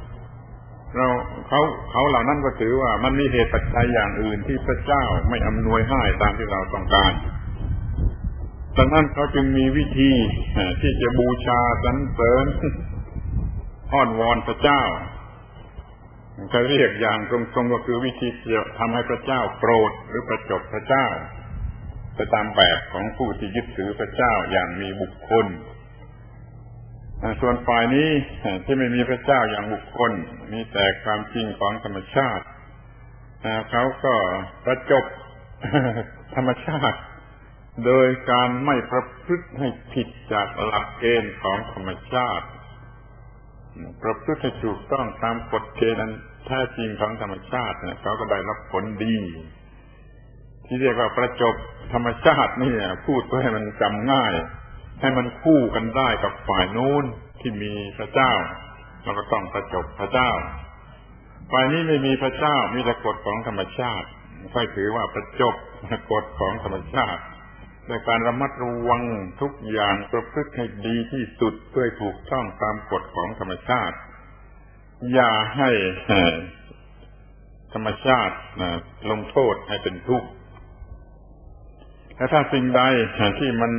เขาเหล่านั้นก็ถือว่ามันมีเหตุปัจจัยอย่างอื่นที่พระเจ้าไม่อำนวยให้ตามที่เราต้องการดังนั้นเขาจึงมีวิธีที่จะบูชาสรรเสริญอ้อนวอนพระเจ้าจะเรียกอย่างตรงๆก็คือวิธีจะทำให้พระเจ้าโกรธหรือประจบพระเจ้าไปตามแบบของผู้ที่ยึดถือพระเจ้าอย่างมีบุคคลส่วนฝ่ายนี้ที่ไม่มีพระเจ้าอย่างบุคคลมีแต่ความจริงของธรรมชาติเขาก็ประจบธรรมชาติโดยการไม่ประพฤติให้ผิดจากหลักเกณฑ์ของธรรมชาติประพฤติให้ถูกต้องตามกฎเกณฑ์นั้นแท้จริงของธรรมชาติเขาก็ได้รับผลดีที่เรียกว่าประจบธรรมชาตินี่พูดเพื่อให้มันจำง่ายให้มันคู่กันได้กับฝ่ายนู้นที่มีพระเจ้าเราก็ต้องประจบพระเจ้าฝ่ายนี้ไม่มีพระเจ้ามีแต่กฎของธรรมชาติค่อยถือว่าประจบกฎของธรรมชาติในการระมัดระวังทุกอย่างประพฤติให้ดีที่สุดเพื่อถูกต้องตามกฎของธรรมชาติอย่าให้ธรรมชาติลงโทษให้เป็นทุกข์และถ้าสิ่งใดที่มัน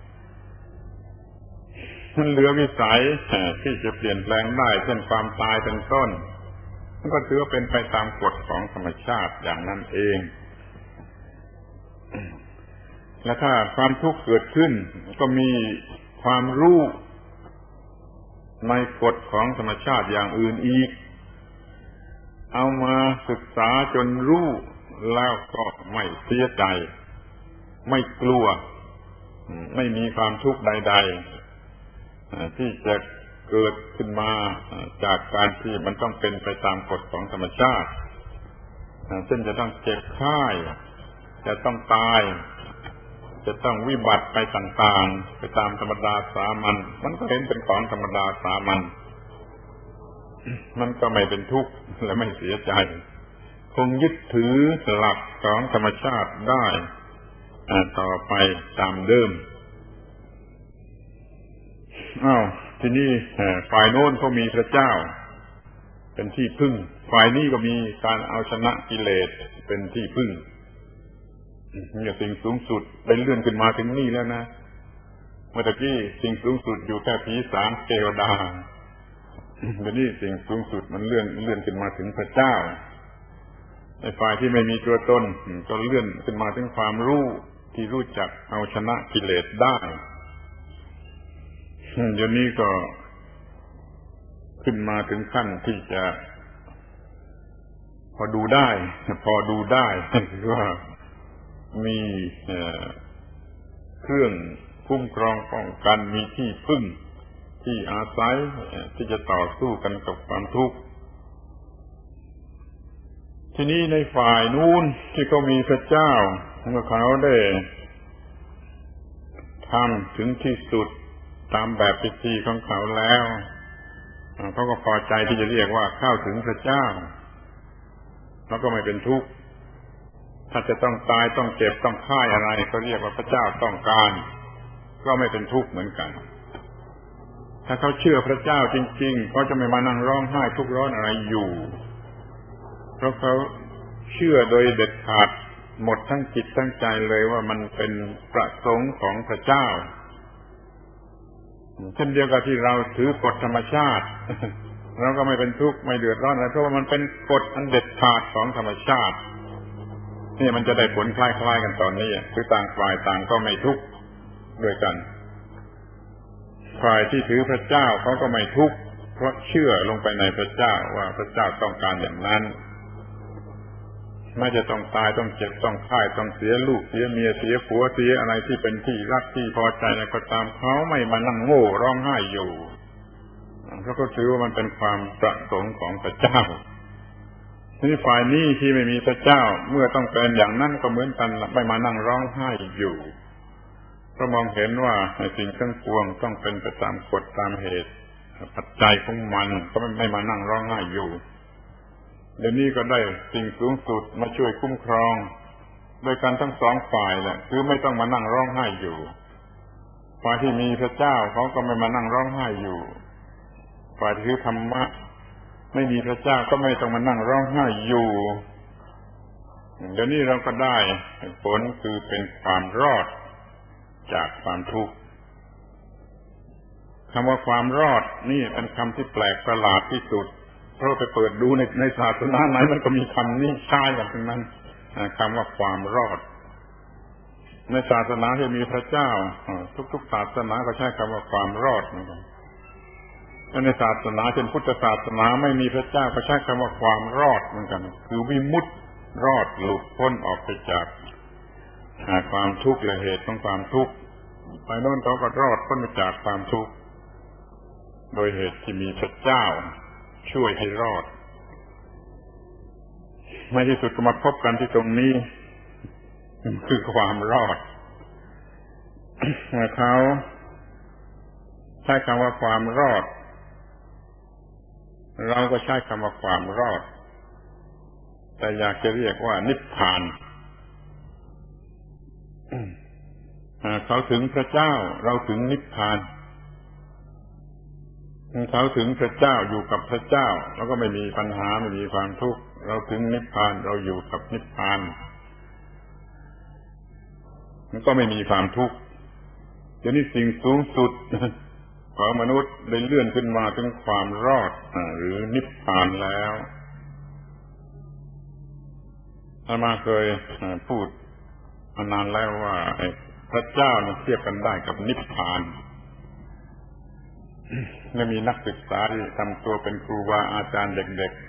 เหลือวิสัยที่จะเปลี่ยนแปลงได้เช่นความตายเป็นต้นมันก็ถือว่าเป็นไปตามกฎของธรรมชาติอย่างนั้นเองและถ้าความทุกข์เกิดขึ้นก็มีความรู้ในกฎของธรรมชาติอย่างอื่นอีกเอามาศึกษาจนรู้แล้วก็ไม่เสียใจไม่กลัวไม่มีความทุกข์ใดๆที่จะเกิดขึ้นมาจากการที่มันต้องเป็นไปตามกฎของธรรมชาติเช่นจะต้องเจ็บไข้จะต้องตายจะต้องวิบัติไปต่างๆไปตามธรรมดาสามัญมันก็เห็นเป็นของธรรมดาสามัญมันก็ไม่เป็นทุกข์และไม่เสียใจคงยึดถือหลักของธรรมชาติได้ต่อไปตามเดิมทีนี้ฝ่ายโน้นเขามีพระเจ้าเป็นที่พึ่งฝ่ายนี้ก็มีการเอาชนะกิเลสเป็นที่พึ่งมีสิ่งสูงสุดได้เลื่อนขึ้นมาถึงนี่แล้วนะเมื่อกี้สิ่งสูงสุดอยู่แค่ผีสางเทวดาเดี๋ยวนี้สิ่งสูงสุดมันเลื่อนขึ้นมาถึงพระเจ้าในฝ่ายที่ไม่มีตัวตนก็เลื่อนขึ้นมาถึงความรู้ที่รู้จักเอาชนะกิเลสได้เดี๋ยวนี้ก็ขึ้นมาถึงขั้นที่จะพอดูได้คือว่ามีเครื่องคุ้มครองป้องกันมีที่พึ่งที่อาศัยที่จะต่อสู้กันกับความทุกข์ทีนี้ในฝ่ายนู้นที่เขามีพระเจ้าเมื่อเขาได้ทำถึงที่สุดตามแบบพิธีของเขาแล้วเขาก็พอใจที่จะเรียกว่าเข้าถึงพระเจ้าแล้วก็ไม่เป็นทุกข์ถ้าจะต้องตายต้องเจ็บต้องฆ่าอะไรก็เรียกว่าพระเจ้าต้องการก็ไม่เป็นทุกข์เหมือนกันถ้าเขาเชื่อพระเจ้าจริงๆเขาจะไม่มานั่งร้องไห้ทุกข์ร้อนอะไรอยู่เพราะเขาเชื่อโดยเด็ดขาดหมดทั้งจิตทั้งใจเลยว่ามันเป็นประสงค์ของพระเจ้าเช่นเดียวกับที่เราถือกฎธรรมชาติเราก็ไม่เป็นทุกข์ไม่เดือดร้อนอะไรเพราะว่ามันเป็นกฎอันเด็ดขาดของธรรมชาตินี่มันจะได้ผลคล้ายๆกันตอนนี้คือต่างฝ่ายต่างก็ไม่ทุกข์ด้วยกันฝ่ายที่ถือพระเจ้าเขาก็ไม่ทุกข์เพราะเชื่อลงไปในพระเจ้าว่าพระเจ้าต้องการอย่างนั้นไม่จะต้องตายต้องเจ็บต้องฆ่าต้องเสียลูกเสียเมียเสียผัวเสียอะไรที่เป็นที่รักที่พอใจอะไรก็ตามเขาไม่มานั่งโง่ร้องไห้อยู่เพราะก็ถือว่ามันเป็นความประสงค์ของพระเจ้าทีนี้ฝ่ายนี้ที่ไม่มีพระเจ้าเมื่อต้องเป็นอย่างนั้นก็เหมือนกันไม่มานั่งร้องไห้อยู่เพราะมองเห็นว่าสิ่งทั้งปวงต้องเป็นไปตามกฎตามเหตุปัจจัยของมันก็ไม่มานั่งร้องไห้อยู่เดี๋ยวนี้ก็ได้สิ่งสูงสุดมาช่วยคุ้มครองโดยกันทั้งสองฝ่ายแหละคือไม่ต้องมานั่งร้องไห้อยู่ฝ่ายที่มีพระเจ้าเขาก็ไม่มานั่งร้องไห้อยู่ฝ่ายที่ถือธรรมะไม่มีพระเจ้าก็ไม่ต้องมานั่งร้องไห้อยู่เดี๋ยวนี้เราก็ได้ผลคือเป็นความรอดจากความทุกข์คำว่าความรอดนี่เป็นคำที่แปลกประหลาดที่สุดเพราะไปเปิดดูในศาสนาไหนมันก็มีคำนี้ใช้อย่างนั้นคำว่าความรอดในศาสนาที่มีพระเจ้าทุกๆศาสนาก็ใช้คำว่าความรอดเหมือนกันในศาสนาเช่นพุทธศาสนาไม่มีพระเจ้าก็ใช้คำว่าความรอดเหมือนกันคือวิมุตติรอดหลุดพ้นออกไปจากความทุกข์และเหตุของความทุกข์ไปโน่นเขาก็รอดพ้นจากความทุกข์โดยเหตุที่มีพระเจ้าช่วยให้รอดไม่ที่สุดก็มาพบกันที่ตรงนี้คือความรอดเขาใช้คำว่าความรอดเราก็ใช้คำว่าความรอดแต่อยากจะเรียกว่านิพพานเขาถึงพระเจ้าเราถึงนิพพานเขาถึงพระเจ้าอยู่กับพระเจ้าแล้วก็ไม่มีปัญหาไม่มีความทุกข์เราถึงนิพพานเราอยู่กับนิพพานมันก็ไม่มีความทุกข์เดี๋ยวนี้สิ่งสูงสุดของมนุษย์ได้เลื่อนขึ้นมาถึงความรอดหรือนิพพานแล้วอาตมาเคยพูดมานานแล้วว่าพระเจ้ามันเทียบกันได้กับนิพพานและมีนักศึกษาที่ทำตัวเป็นครูบาอาจารย์เด็ก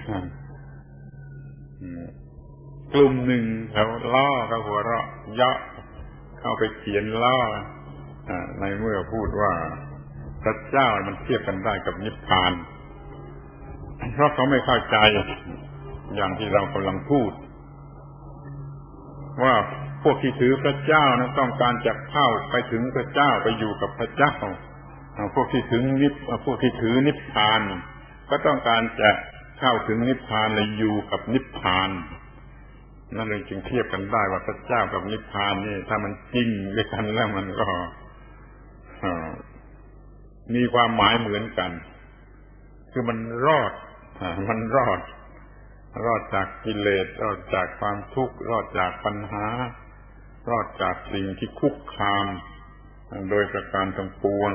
ๆกลุ่มหนึ่งเขาล้อเขาหัวเราะเยาะเข้าไปเขียนล้อในเมื่อพูดว่าพระเจ้ามันเทียบกันได้กับนิพพานเพราะเขาไม่เข้าใจอย่างที่เรากำลังพูดว่าพวกที่ถือพระเจ้านั้นต้องการจะเข้าไปถึงพระเจ้าไปอยู่กับพระเจ้าพวกที่ถือนิพพานก็ต้องการจะเข้าถึงนิพพานและอยู่กับนิพพานนั่นเลยจึงเทียบกันได้ว่าพระเจ้ากับนิพพานนี่ถ้ามันจริงด้วยกันแล้วมันก็มีความหมายเหมือนกันคือมันรอดจากกิเลสรอดจากความทุกข์รอดจากปัญหารอดจากสิ่งที่คุกคามโดยประการทั้งปวง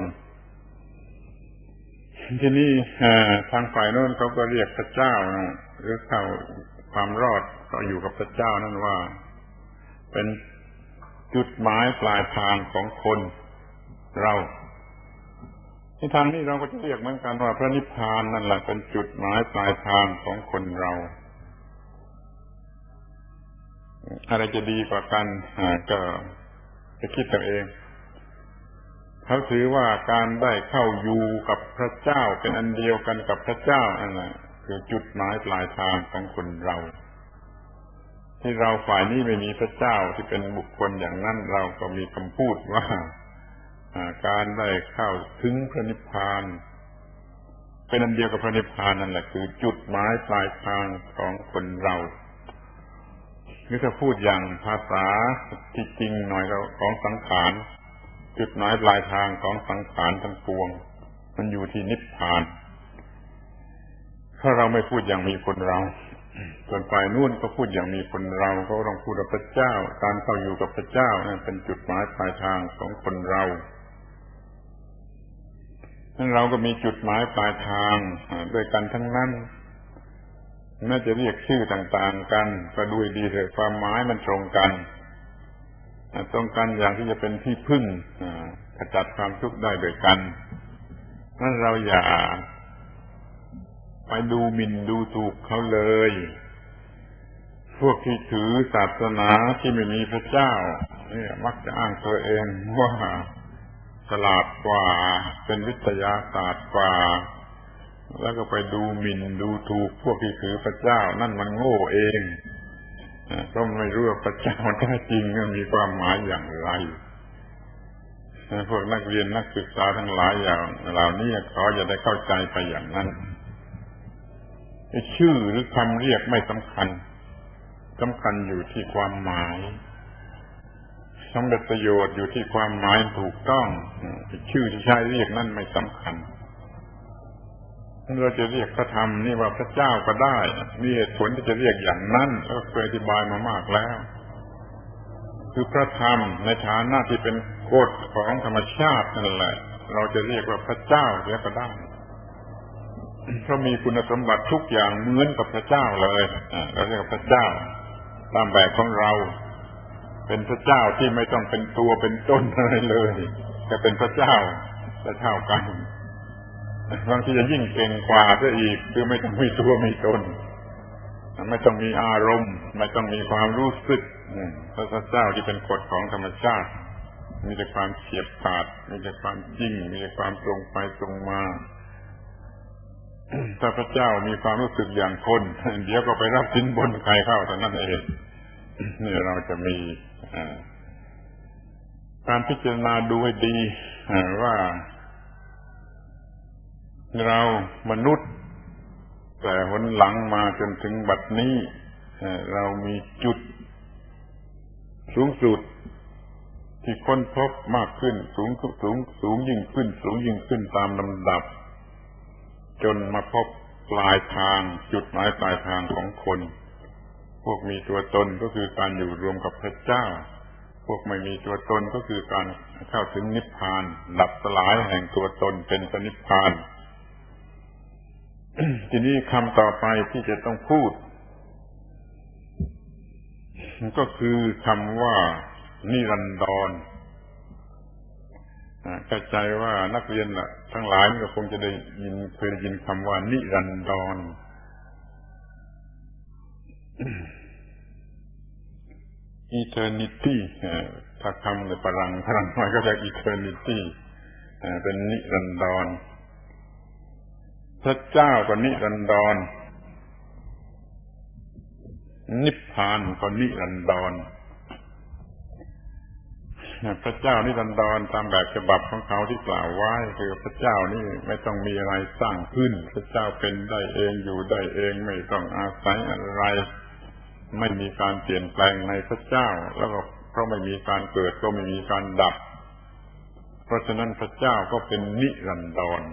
ทีนี้ทางฝ่ายโน้นเขาก็เรียกพระเจ้าหรือเข้าความรอดก็อยู่กับพระเจ้านั่นว่าเป็นจุดหมายปลายทางของคนเราในทางนี้เราก็จะเรียกเหมือนกันว่าพระนิพพานนั่นแหละเป็นจุดหมายปลายทางของคนเราอะไรจะดีกว่ากันก็จะคิดตัวเองเขาถือว่าการได้เข้าอยู่กับพระเจ้าเป็นอันเดียวกันกับพระเจ้านั่นแหละคือจุดหมายปลายทางของคนเราที่เราฝ่ายนี้ไม่มีพระเจ้าที่เป็นบุคคลอย่างนั้นเราก็มีคำพูดว่าการได้เข้าถึงพระนิพพานเป็นอันเดียวกับพระนิพพานนั่นแหละคือจุดหมายปลายทางของคนเรานี่ถ้าพูดอย่างภาษาที่จริงหน่อยของสังขารจุดหมายปลายทางของสังขารทั้งปวงมันอยู่ที่นิพพานถ้าเราไม่พูดอย่างมีคนเราส่วนฝ่ายนู่นก็พูดอย่างมีคนเราเขาต้องพูดกับพระเจ้าการเข้าอยู่กับพระเจ้านั่นเป็นจุดหมายปลายทางของคนเราเราก็มีจุดหมายปลายทางด้วยกันทั้งนั้นน่าจะเรียกชื่อต่างๆกันก็ด้วยดีเถอะความหมายมันตรงกันอย่างที่จะเป็นที่พึ่งขจัดความทุกข์ได้โดยกันนั้นเราอย่าไปดูหมิ่นดูถูกเขาเลยพวกที่ถือศาสนาที่ไม่มีพระเจ้าเนี่ยมักจะอ้างตัวเองว่าฉลาดกว่าเป็นวิทยาศาสตร์กว่าแล้วก็ไปดูหมิ่นดูถูกพวกที่ถือพระเจ้านั่นมันโง่เองก็ไม่รู้ว่าพระเจ้าแท้จริงมีความหมายอย่างไรพวกนักเรียนนักศึกษาทั้งหลายอย่างเหล่านี้เขาจะได้เข้าใจไปอย่างนั้นชื่อหรือคำเรียกไม่สำคัญอยู่ที่ความหมายสำเร็จประโยชน์อยู่ที่ความหมายถูกต้องชื่อที่ใช้เรียกนั่นไม่สำคัญเราจะเรียกพระธรรมนี่ว่าพระเจ้าก็ได้มีเหตุผลที่จะเรียกอย่างนั้นแล้วเคยอธิบายมามากแล้วคือพระธรรมในฐานะที่เป็นกฎของธรรมชาตินั่นแหละเราจะเรียกว่าพระเจ้าเสียก็ได้เพราะมีคุณสมบัติทุกอย่างเหมือนกับพระเจ้าเลยเราเรียกว่าพระเจ้าตามแบบของเราเป็นพระเจ้าที่ไม่ต้องเป็นตัวเป็นตนอะไรเลยแต่เป็นพระเจ้าแต่เท่ากันบางทีจะยิ่งเก่งกว่าซะอีกคือไม่ต้องมีตัวมีตนไม่ต้องมีอารมณ์ไม่ต้องมีความรู้สึกพระเจ้าที่เป็นกฎของธรรมชาติมีแต่ความเฉียบขาดมีแต่ความจริงมีแต่ความตรงไปตรงมาถ้าพระเจ้ามีความรู้สึกอย่างคนเดี๋ยวก็ไปรับสินบนใครเข้าแต่นั่นเองนี่เราจะมีการพิจารณาดูให้ดีว่าเรามนุษย์แต่หนหลังมาจนถึงบัดนี้เรามีจุดสูงสุดที่ค้นพบมากขึ้นสูงยิ่งขึ้นตามลำดับจนมาพบปลายทางจุดหมายปลายทางของคนพวกมีตัวตนก็คือการอยู่รวมกับพระเจ้าพวกไม่มีตัวตนก็คือการเข้าถึงนิพพานดับสลายแห่งตัวตนเป็นพระนิพพาน ทีนี้คำต่อไปที่จะต้องพูดก็คือคำว่านิรันดรเข้าใจว่านักเรียนทั้งหลายก็คงจะได้เคยได้ยินคำว่านิรันดรeternity ถ้าคำในฝรั่งน้อยก็เรียก eternity เป็นนิรันดรพระเจ้าก็นิรันดรนิพพานก็นิรันดรพระเจ้านิรันดรตามแบบฉบับของเขาที่กล่าวไว้คือพระเจ้านี่ไม่ต้องมีอะไรสร้างขึ้นพระเจ้าเป็นได้เองอยู่ได้เองไม่ต้องอาศัยอะไรไม่มีการเปลี่ยนแปลงในพระเจ้าแล้วก็เพราะไม่มีการเกิดก็ไม่มีการดับเพราะฉะนั้นพระเจ้าก็เป็นนิรันดร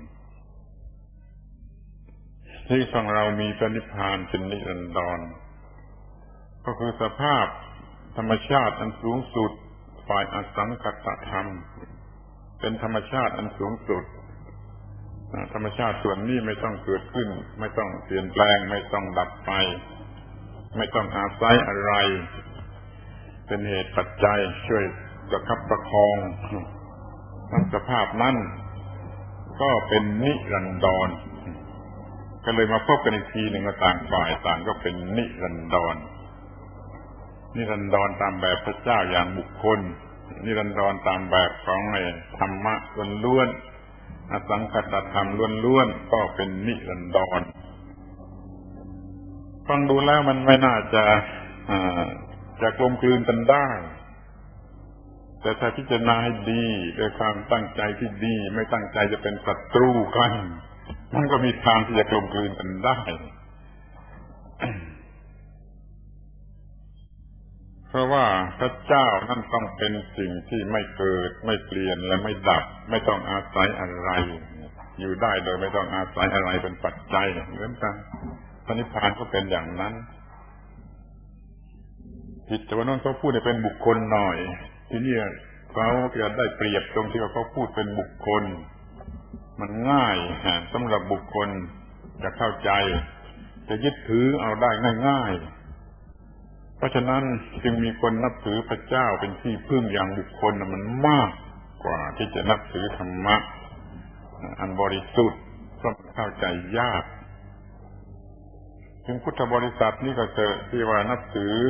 ที่ฝั่งเรามีพระนิพพานเป็นนิรันดรก็คือสภาพธรรมชาติอันสูงสุดฝ่ายอสังขตธรรมเป็นธรรมชาติอันสูงสุดธรรมชาติส่วนนี้ไม่ต้องเกิดขึ้นไม่ต้องเปลี่ยนแปลงไม่ต้องดับไปไม่ต้องอาศัยอะไรเป็นเหตุปัจจัยช่วยประคับประคองสภาพนั้นก็เป็นนิรันดรก็เลยมาพบกันอีกทีหนึ่งว่าต่างฝ่ายต่างก็เป็นนิรันดรนิรันดรตามแบบพระเจ้าอย่างบุคคลนิรันดรตามแบบของธรรมะล้วนๆอสังขตธรรมล้วนๆก็เป็นนิรันดรฟังดูแล้วมันไม่น่าจะกลมกลืนกันได้แต่ถ้าพิจารณาให้ดีด้วยความตั้งใจที่ดีไม่ตั้งใจจะเป็นศัตรูกันมันก็มีทางที่จะกลมกลืนกันได้เพราะว่าพระเจ้านั่นต้องเป็นสิ่งที่ไม่เกิดไม่เปลี่ยนและไม่ดับไม่ต้องอาศัยอะไรอยู่ได้โดยไม่ต้องอาศัยอะไรเป็นปัจจัยเหมือนกันพระนิพพานก็เป็นอย่างนั้นผิดแต่ว่าน้องเขาพูดเป็นบุคคลหน่อยที่นี่เขาจะได้เปรียบตรงที่เขาพูดเป็นบุคคลมันง่ายสำหรับบุคคลจะเข้าใจจะยึดถือเอาได้ง่ายๆเพราะฉะนั้นจึงมีคนนับถือพระเจ้าเป็นที่พึ่งอย่างบุคคลมันมากกว่าที่จะนับถือธรรมะอันบริสุทธิ์เพราะเข้าใจยากถึงพุทธบริษัทนี่ก็เจอที่ว่านับถือ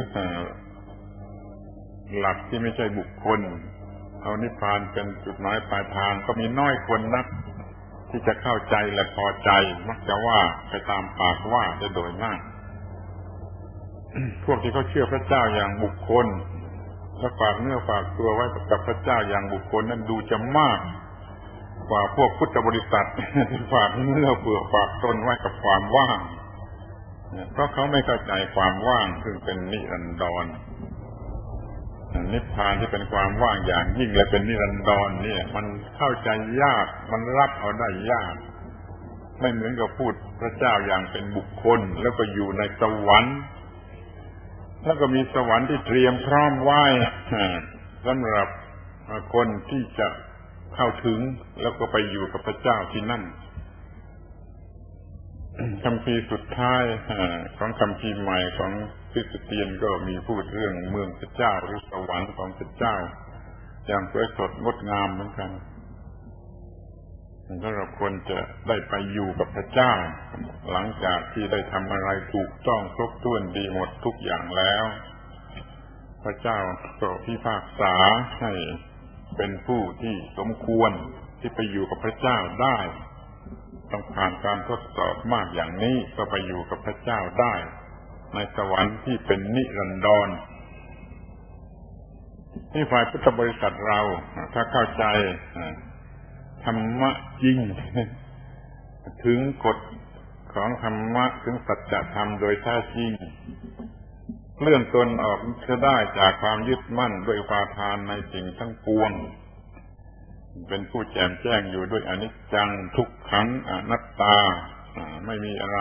หลักที่ไม่ใช่บุคคลเอานิพพานเป็นจุดหมายปลายทางก็มีน้อยคนนักที่จะเข้าใจและพอใจมักจะว่าไปตามปากว่าจะโดยมาก พวกที่เขาเชื่อพระเจ้าอย่างบุคคลและฝากเนื้อฝากตัวไว้กับพระเจ้าอย่างบุคคลนั้นดูจะมากกว่าพวกพุทธบริษัทที่ฝากเนื้อเปลือกฝากตนไว้กับความว่างเพราะเขาไม่เข้าใจความว่างซึ่งเป็นนิรันดรนิพพานที่เป็นความว่างอย่างยิ่งและเป็นนิรันดรเนี่ยมันเข้าใจยากมันรับเอาได้ยากไม่เหมือนกับพูดพระเจ้าอย่างเป็นบุคคลแล้วก็อยู่ในสวรรค์แล้วก็มีสวรรค์ที่เตรียมพร้อมไว้สำหรับคนที่จะเข้าถึงแล้วก็ไปอยู่กับพระเจ้าที่นั่นคำพีสุดท้ายของคำพีใหม่ของคริสเตียนก็มีพูดเรื่องเมืองพระเจ้าหรือสวรรค์ของพระเจ้าอย่างสวยสดงดงามเหมือนกันสำหรับคนจะได้ไปอยู่กับพระเจ้าหลังจากที่ได้ทำอะไรถูกต้องครบถ้วนดีหมดทุกอย่างแล้วพระเจ้าก็พิพากษาให้เป็นผู้ที่สมควรที่ไปอยู่กับพระเจ้าได้ต้องผ่านการทดสอบมากอย่างนี้ก็ไปอยู่กับพระเจ้าได้ในสวรรค์ที่เป็นนิรันดรที่ฝ่ายพุทธบริษัทเราถ้าเข้าใจธรรมะจริงถึงกฎของธรรมะถึงสัจธรรมโดยแท้จริงเลื่อนตนออกจะได้จากความยึดมั่นด้วยอุปาทานในสิ่งทั้งปวงเป็นผู้แจ่มแจ้งอยู่ด้วยอนิจจังทุกขังอนัตตาไม่มีอะไร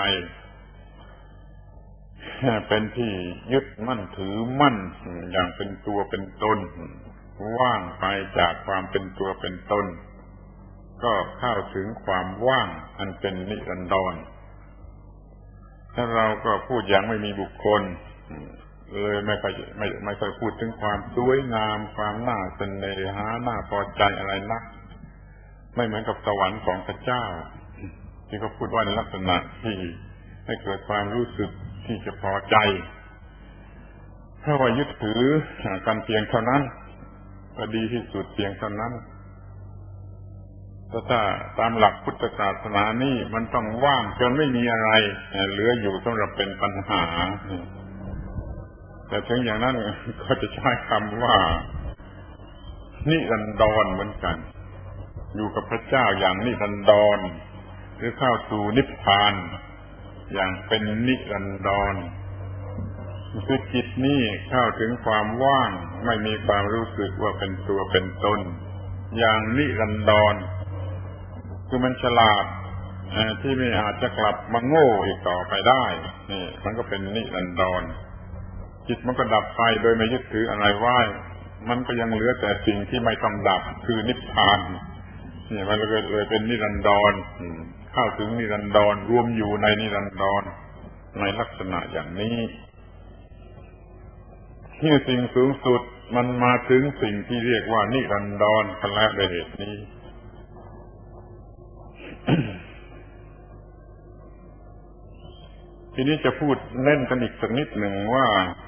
เป็นที่ยึดมั่นถือมั่นอย่างเป็นตัวเป็นตนว่างไปจากความเป็นตัวเป็นตนก็เข้าถึงความว่างอันเป็นนิรันดรถ้าเราก็พูดอย่างไม่มีบุคคลเลยไม่ค่อยพูดถึงความสวยงามความน่าเสน่หาน่าพอใจอะไรนักไม่เหมือนกับสวรรค์ของพระเจ้าที่เขาพูดว่าในลักษณะที่ให้เกิดความรู้สึกที่จะพอใจถ้าว่ายึดถือกันเพียงเท่านั้นก็ดีที่สุดเพียงเท่านั้นถ้าตามหลักพุทธศาสนานี่มันต้องว่างจนไม่มีอะไรเหลืออยู่สำหรับเป็นปัญหาแต่ถึงอย่างนั้นก็จะใช้คำว่านิรันดรเหมือนกันอยู่กับพระเจ้าอย่างนิรันดรหรือเข้าสู่นิพพานอย่างเป็นนิรันดรคือจิตนี้เข้าถึงความว่างไม่มีความรู้สึกว่าเป็นตัวเป็นตนอย่างนิรันดรคือมันฉลาดที่ไม่อาจจะกลับมาโง่อีกต่อไปได้นี่มันก็เป็นนิรันดรจิตมันก็ดับไปโดยไม่ยึดถืออะไรไว้มันก็ยังเหลือแต่สิ่งที่ไม่ต้องดับคือนิพพานนี่มันเลยเป็นนิรันดรเข้าถึงนิรันดรรวมอยู่ในนิรันดรในลักษณะอย่างนี้ที่สิ่งสูงสุดมันมาถึงสิ่งที่เรียกว่านิรันดรกันแล้วด้วยเหตุนี้ ทีนี้จะพูดเล่นกันอีกสักนิดหนึ่งว่า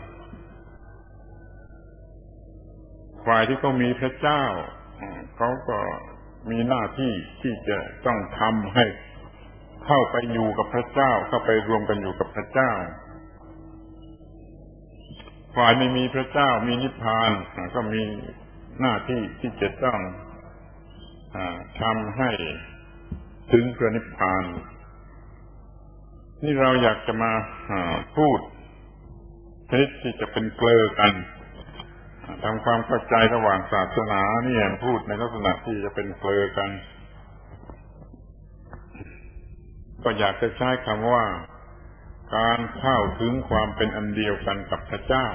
ฝ่ายที่เขามีพระเจ้าเขาก็มีหน้าที่ที่จะต้องทำให้เข้าไปอยู่กับพระเจ้าเข้าไปรวมกันอยู่กับพระเจ้าฝ่ายไม่มีพระเจ้ามีนิพพานก็มีหน้าที่ที่จะต้องทำให้ถึงพระนิพพานนี่เราอยากจะมาพูดชนิดที่จะเป็นเกลือกันทำความเข้าใจระหว่างศาสนาเนี่ยพูดในลักษณะที่จะเป็นเกลือกันก็อยากจะใช้คำว่าการเข้าถึงความเป็นอันเดียวกันกับพระเจ้า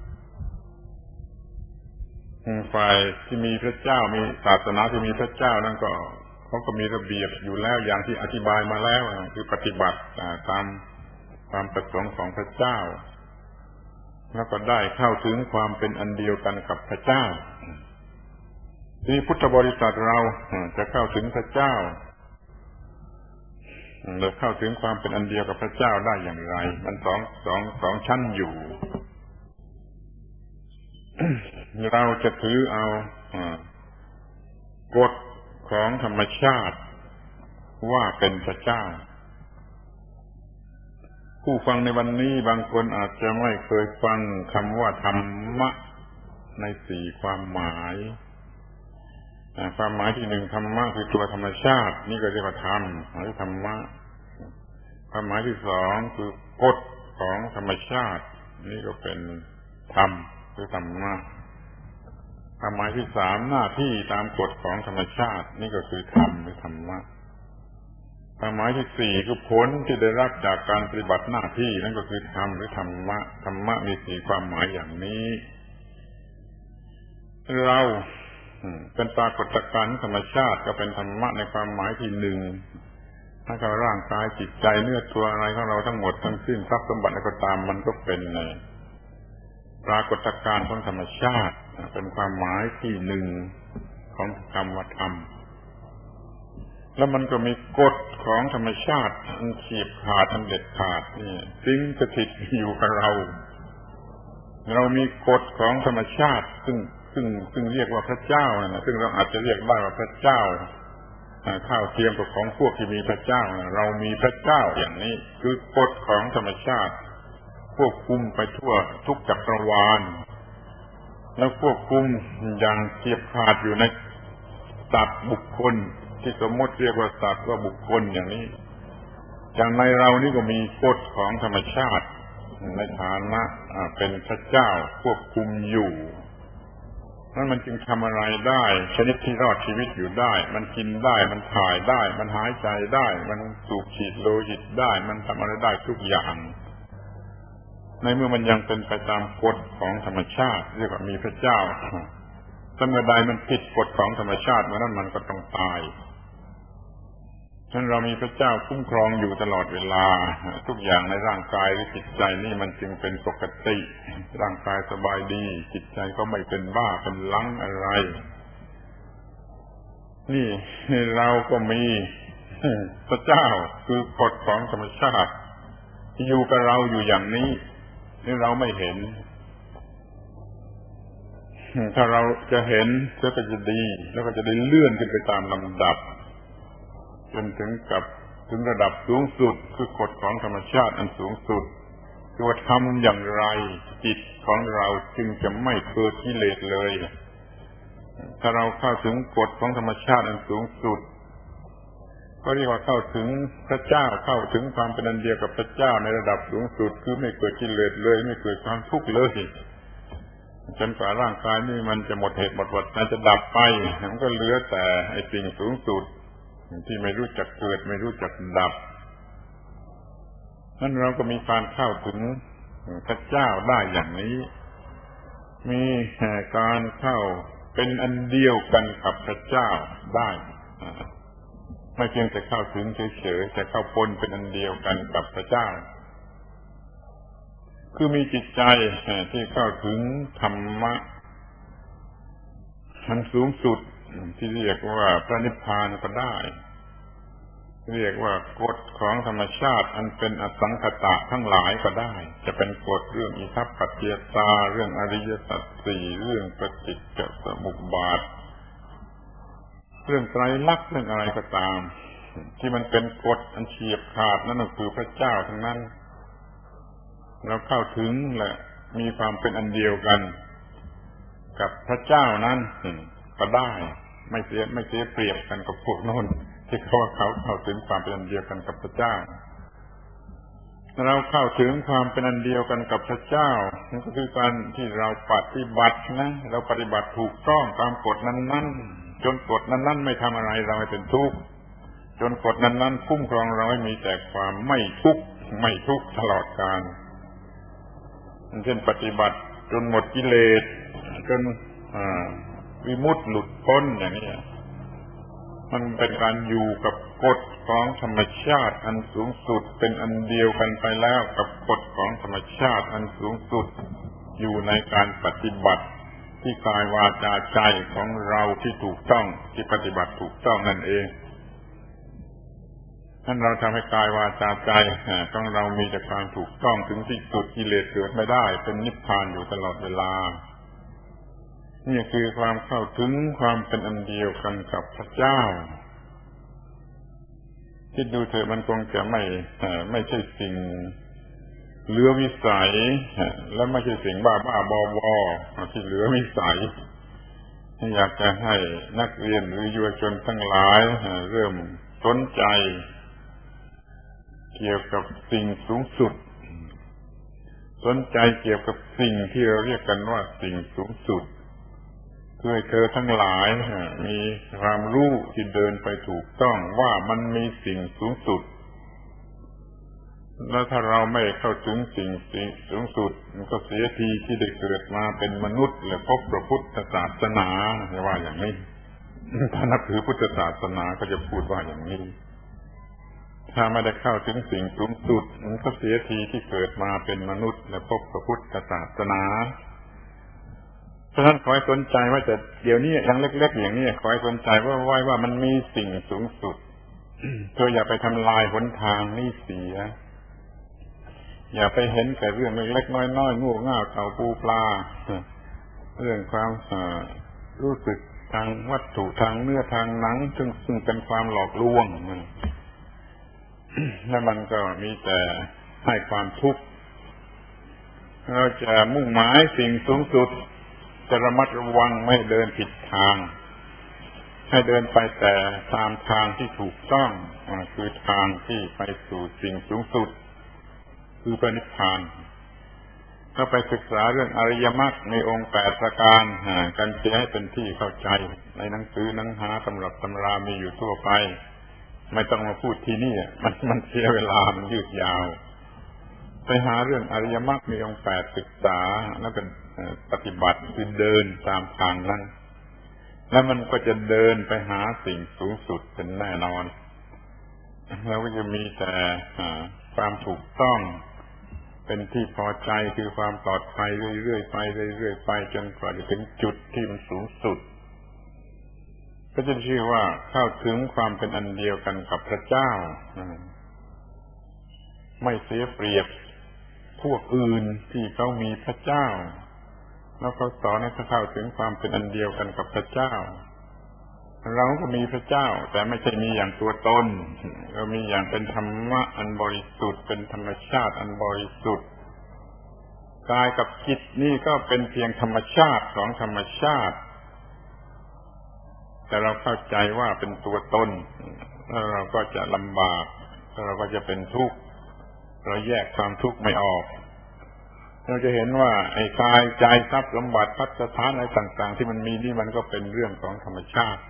ฝ่ายที่มีพระเจ้ามีศาสนาที่มีพระเจ้านั่นก็เขาก็มีระเบียบอยู่แล้วอย่างที่อธิบายมาแล้วคือปฏิบัติตามความประสงค์ของพระเจ้าแล้วก็ได้เข้าถึงความเป็นอันเดียวกันกับพระเจ้าที่พุทธบริษัทเราจะเข้าถึงพระเจ้าหรือเข้าถึงความเป็นอันเดียวกับพระเจ้าได้อย่างไรมันสองชั้นอยู่ เราจะถือเอากฎของธรรมชาติว่าเป็นพระเจ้าผู้ฟังในวันนี้บางคนอาจจะไม่เคยฟังคำว่าธรรมะในสี่ความหมายความหมายที่หนึ่งธรรมะคือตัวธรรมชาตินี่ก็เรียกว่าธรรมหรือธรรมะความหมายที่สองคือกฎของธรรมชาตินี่ก็เป็นธรรมหรือธรรมะความหมายที่สามหน้าที่ตามกฎของธรรมชาตินี่ก็คือธรรมหรือธรรมะความหมายที่สี่คือผลที่ได้รับจากการปฏิบัติหน้าที่นั่นก็คือธรรมหรือธรรมะธรรมะมีสี่ความหมายอย่างนี้เราเป็นปรากฏการณ์ธรรมชาติก็เป็นธรรมะในความหมายที่หนึ่งถ้าเราร่างกายจิตใจเนื้อตัวอะไรของเราทั้งหมดทั้งสิ้นทรัพย์สมบัติอะไรก็ตามมันก็เป็นในปรากฏการณ์ของธรรมชาติเป็นความหมายที่หนึ่งของคำว่าธรรมแล้วมันก็มีกฎของธรรมชาติอันเฉียบขาดอันเด็ดขาดนี่สิ่งสถิตอยู่กับเรามีกฎของธรรมชาติซึ่งเรียกว่าพระเจ้านะซึ่งเราอาจจะเรียกได้ว่าพระเจ้าข้าวเทียมกับของพวกที่มีพระเจ้าเรามีพระเจ้าอย่างนี้คือกฎของธรรมชาติควบคุมไปทั่วทุกจักรวาลแล้วควบคุมอย่างเฉียบขาดอยู่ในสัตว์บุคคลที่สมมติเรียกว่าสัตว์ว่าบุคคลอย่างนี้อย่างในเรานี่ก็มีกฎของธรรมชาติในฐานะเป็นพระเจ้าควบคุมอยู่นั้นมันจึงทำอะไรได้ชนิดที่รอดชีวิตอยู่ได้มันกินได้มันถ่ายได้มันหายใจได้มันสูบฉีดโลหิตได้มันทำอะไรได้ทุกอย่างในเมื่อมันยังเป็นไปตามกฎของธรรมชาติเรียกว่ามีพระเจ้าถ้าเมื่อใดมันผิดกฎของธรรมชาติเมื่อนั้นมันก็ต้องตายฉะนั้นเรามีพระเจ้าคุ้มครองอยู่ตลอดเวลาทุกอย่างในร่างกายหรือจิตใจนี่มันจึงเป็นปกติร่างกายสบายดีจิตใจก็ไม่เป็นบ้าเป็นลังอะไรนี่เราก็มีพระเจ้าคือกฎของธรรมชาติที่อยู่กับเราอยู่อย่างนี้นี่เราไม่เห็นถ้าเราจะเห็นก็จะดีแล้วก็จะได้เลื่อนขึ้นไปตามลำดับจนถึงระดับสูงสุดคือกฎของธรรมชาติอันสูงสุดคือว่าทำอย่างไรจิตของเราจึงจะไม่เกิดกิเลสเลยถ้าเราเข้าถึงกฎของธรรมชาติอันสูงสุดก็เรียกว่าเข้าถึงพระเจ้าเข้าถึงความเป็นอันเดียวกับพระเจ้าในระดับสูงสุดคือไม่เกิดกิเลสเลยไม่เกิดความทุกข์เลยจนกว่าร่างกายนี่มันจะหมดเหตุหมดผลมันจะดับไปมันก็เหลือแต่ไอ้สิ่งสูงสุดที่ไม่รู้จักเกิดไม่รู้จักดับนั้นเราก็มีการเข้าถึงพระเจ้าได้อย่างนี้มีการเข้าเป็นอันเดียวกันกับพระเจ้าได้ไม่เพียงแต่เข้าถึงเฉยๆแต่เข้าปนเป็นอันเดียวกันกับพระเจ้าคือมีจิตใจที่เข้าถึงธรรมะชั้นสูงสุดที่เรียกว่าพระนิพพานก็ได้เรียกว่ากฎของธรรมชาติอันเป็นอสังขตะทั้งหลายก็ได้จะเป็นกฎเรื่องอิทัปปัจจยตาเรื่องอริยสัจสี่เรื่องปฏิจจสมุปบาทเรื่องไตรลักษณ์เรื่องอะไรก็ตามที่มันเป็นกฎอันเฉียบขาดนั่นก็คือพระเจ้าทั้งนั้นเราเข้าถึงและมีความเป็นอันเดียวกันกับพระเจ้านั้นก็ได้ไม่เสียเปรียบกันกับพวกโน้นที่เขาเข้าถึงความเป็นอันเดียวกันกับพระเจ้าเราเข้าถึงความเป็นอันเดียวกันกับพระเจ้านั่นก็คือการที่เราปฏิบัตินะเราปฏิบัติถูกต้องตามกฎนั้นๆจนกฎนั้นๆไม่ทำอะไรเราให้เป็นทุกข์จนกฎนั้นๆคุ้มครองเราให้มีแต่ความไม่ทุกข์ตลอดกาลเช่นปฏิบัติจนหมดกิเลสจนวิมุตติหลุดพ้นอย่างนี้มันเป็นการอยู่กับกฎของธรรมชาติอันสูงสุดเป็นอันเดียวกันไปแล้วกับกฎของธรรมชาติอันสูงสุดอยู่ในการปฏิบัติที่กายวาจาใจของเราที่ถูกต้องที่ปฏิบัติถูกต้องนั่นเองท่านเราทำให้กายวาจาใจของเรามีแต่ความถูกต้องถึงที่สุดกิเลสเกิดไม่ได้เป็นนิพพานอยู่ตลอดเวลานี่คือความเข้าถึงความเป็นอันเดียวกันกับพระเจ้าคิดดูเถอะมันคงจะไม่ใช่สิ่งเหลือวิสัยและไม่ใช่สิ่งบ้าบอที่เหลือวิสัยอยากจะให้นักเรียนหรือเยาวชนทั้งหลายเริ่มสนใจเกี่ยวกับสิ่งสูงสุดสนใจเกี่ยวกับสิ่งที่เราเรียกกันว่าสิ่งสูงสุดเพื่อให้เธอทั้งหลายมีความรู้ที่เดินไปถูกต้องว่ามันมีสิ่งสูงสุดแล้วถ้าเราไม่เข้าถึงสิ่งสูงสุดมันก็เสียทีที่ได้เกิดมาเป็นมนุษย์และพบพระพุทธศาสนาจะว่าอย่างนี้ถ้านับถือพุทธศาสนาก็จะพูดว่าอย่างนี้ถ้าไม่ได้เข้าถึงสิ่งสูงสุดมันก็เสียทีที่เกิดมาเป็นมนุษย์และพบพระพุทธศาสนาเพราะฉะนั้นขอให้สนใจว่าจะเดี๋ยวนี้ยังเล็กๆอย่างนี้ขอให้สนใจว่ามันมีสิ่งสูงสุดเธออย่าไปทำลายหนทางนี่เสียอย่าไปเห็นแต่เรื่องเล็กๆน้อยๆงูง่าเต่าปูปลาเรื่องความรู้สึกทางวัตถุทางเนื้อทางหนังซึ่งเป็นความหลอกลวงแล้วมันก็มีแต่ให้ความทุกข์เราจะมุ่งหมายสิ่งสูงสุดจะระมัดระวังไม่เดินผิดทางให้เดินไปแต่ตามทางที่ถูกต้องคือทางที่ไปสู่สิ่งสูงสุดคือพระนิพพานถ้าไปศึกษาเรื่องอริยมรรคในองค์8ประการกันเสียให้เป็นที่เข้าใจในหนังสือหนังหาตำรับตำรามีอยู่ทั่วไปไม่ต้องมาพูดที่นี่มันเสียเวลามันยืดยาวไปหาเรื่องอริยมรรคในองค์8ศึกษาแล้วเป็นปฏิบัติคือเดินตามทางนั้นแล้วมันก็จะเดินไปหาสิ่งสูงสุดเป็นแน่นอนแล้วก็จะมีแต่ความถูกต้องเป็นที่พอใจคือความปลอดภัยเรื่อยๆไปเรื่อยๆไปจนกว่าจะถึงจุดที่มันสูงสุดก็จะชื่อว่าเข้าถึงความเป็นอันเดียวกันกับพระเจ้าไม่เสียเปรียบพวกอื่นที่เขามีพระเจ้าแล้วเขาสอนให้เข้าถึงความเป็นอันเดียวกันกับพระเจ้าเราก็มีพระเจ้าแต่ไม่ใช่มีอย่างตัวตนเรามีอย่างเป็นธรรมะอันบริสุทธิ์เป็นธรรมชาติอันบริสุทธิ์กายกับจิตนี่ก็เป็นเพียงธรรมชาติของธรรมชาติแต่เราเข้าใจว่าเป็นตัวตนแล้วเราก็จะลำบากเราก็จะเป็นทุกข์เราแยกความทุกข์ไม่ออกเราจะเห็นว่าไอ้กายใจทรัพย์สมบัติพัฒนาอะไรต่างๆที่มันมีนี่มันก็เป็นเรื่องของธรรมชาติ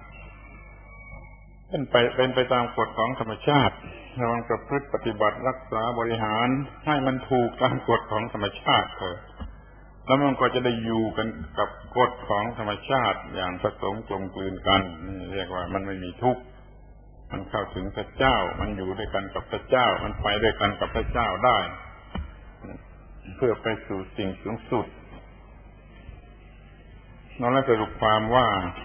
เป็นไปตามกฎของธรรมชาติเราต้องประพฤติปฏิบัติรักษาบริหารให้มันถูกตามกฎของธรรมชาติเถอะแล้วมันก็จะได้อยู่กันกับกฎของธรรมชาติอย่างผสมกลมกลืนกันนี่เรียกว่ามันไม่มีทุกข์มันเข้าถึงพระเจ้ามันอยู่ด้วยกันกับพระเจ้ามันไปด้วยกันกับพระเจ้าได้เพื่อไปสู่สิ่งสูงสุดนั่นแหละสรุปความว่า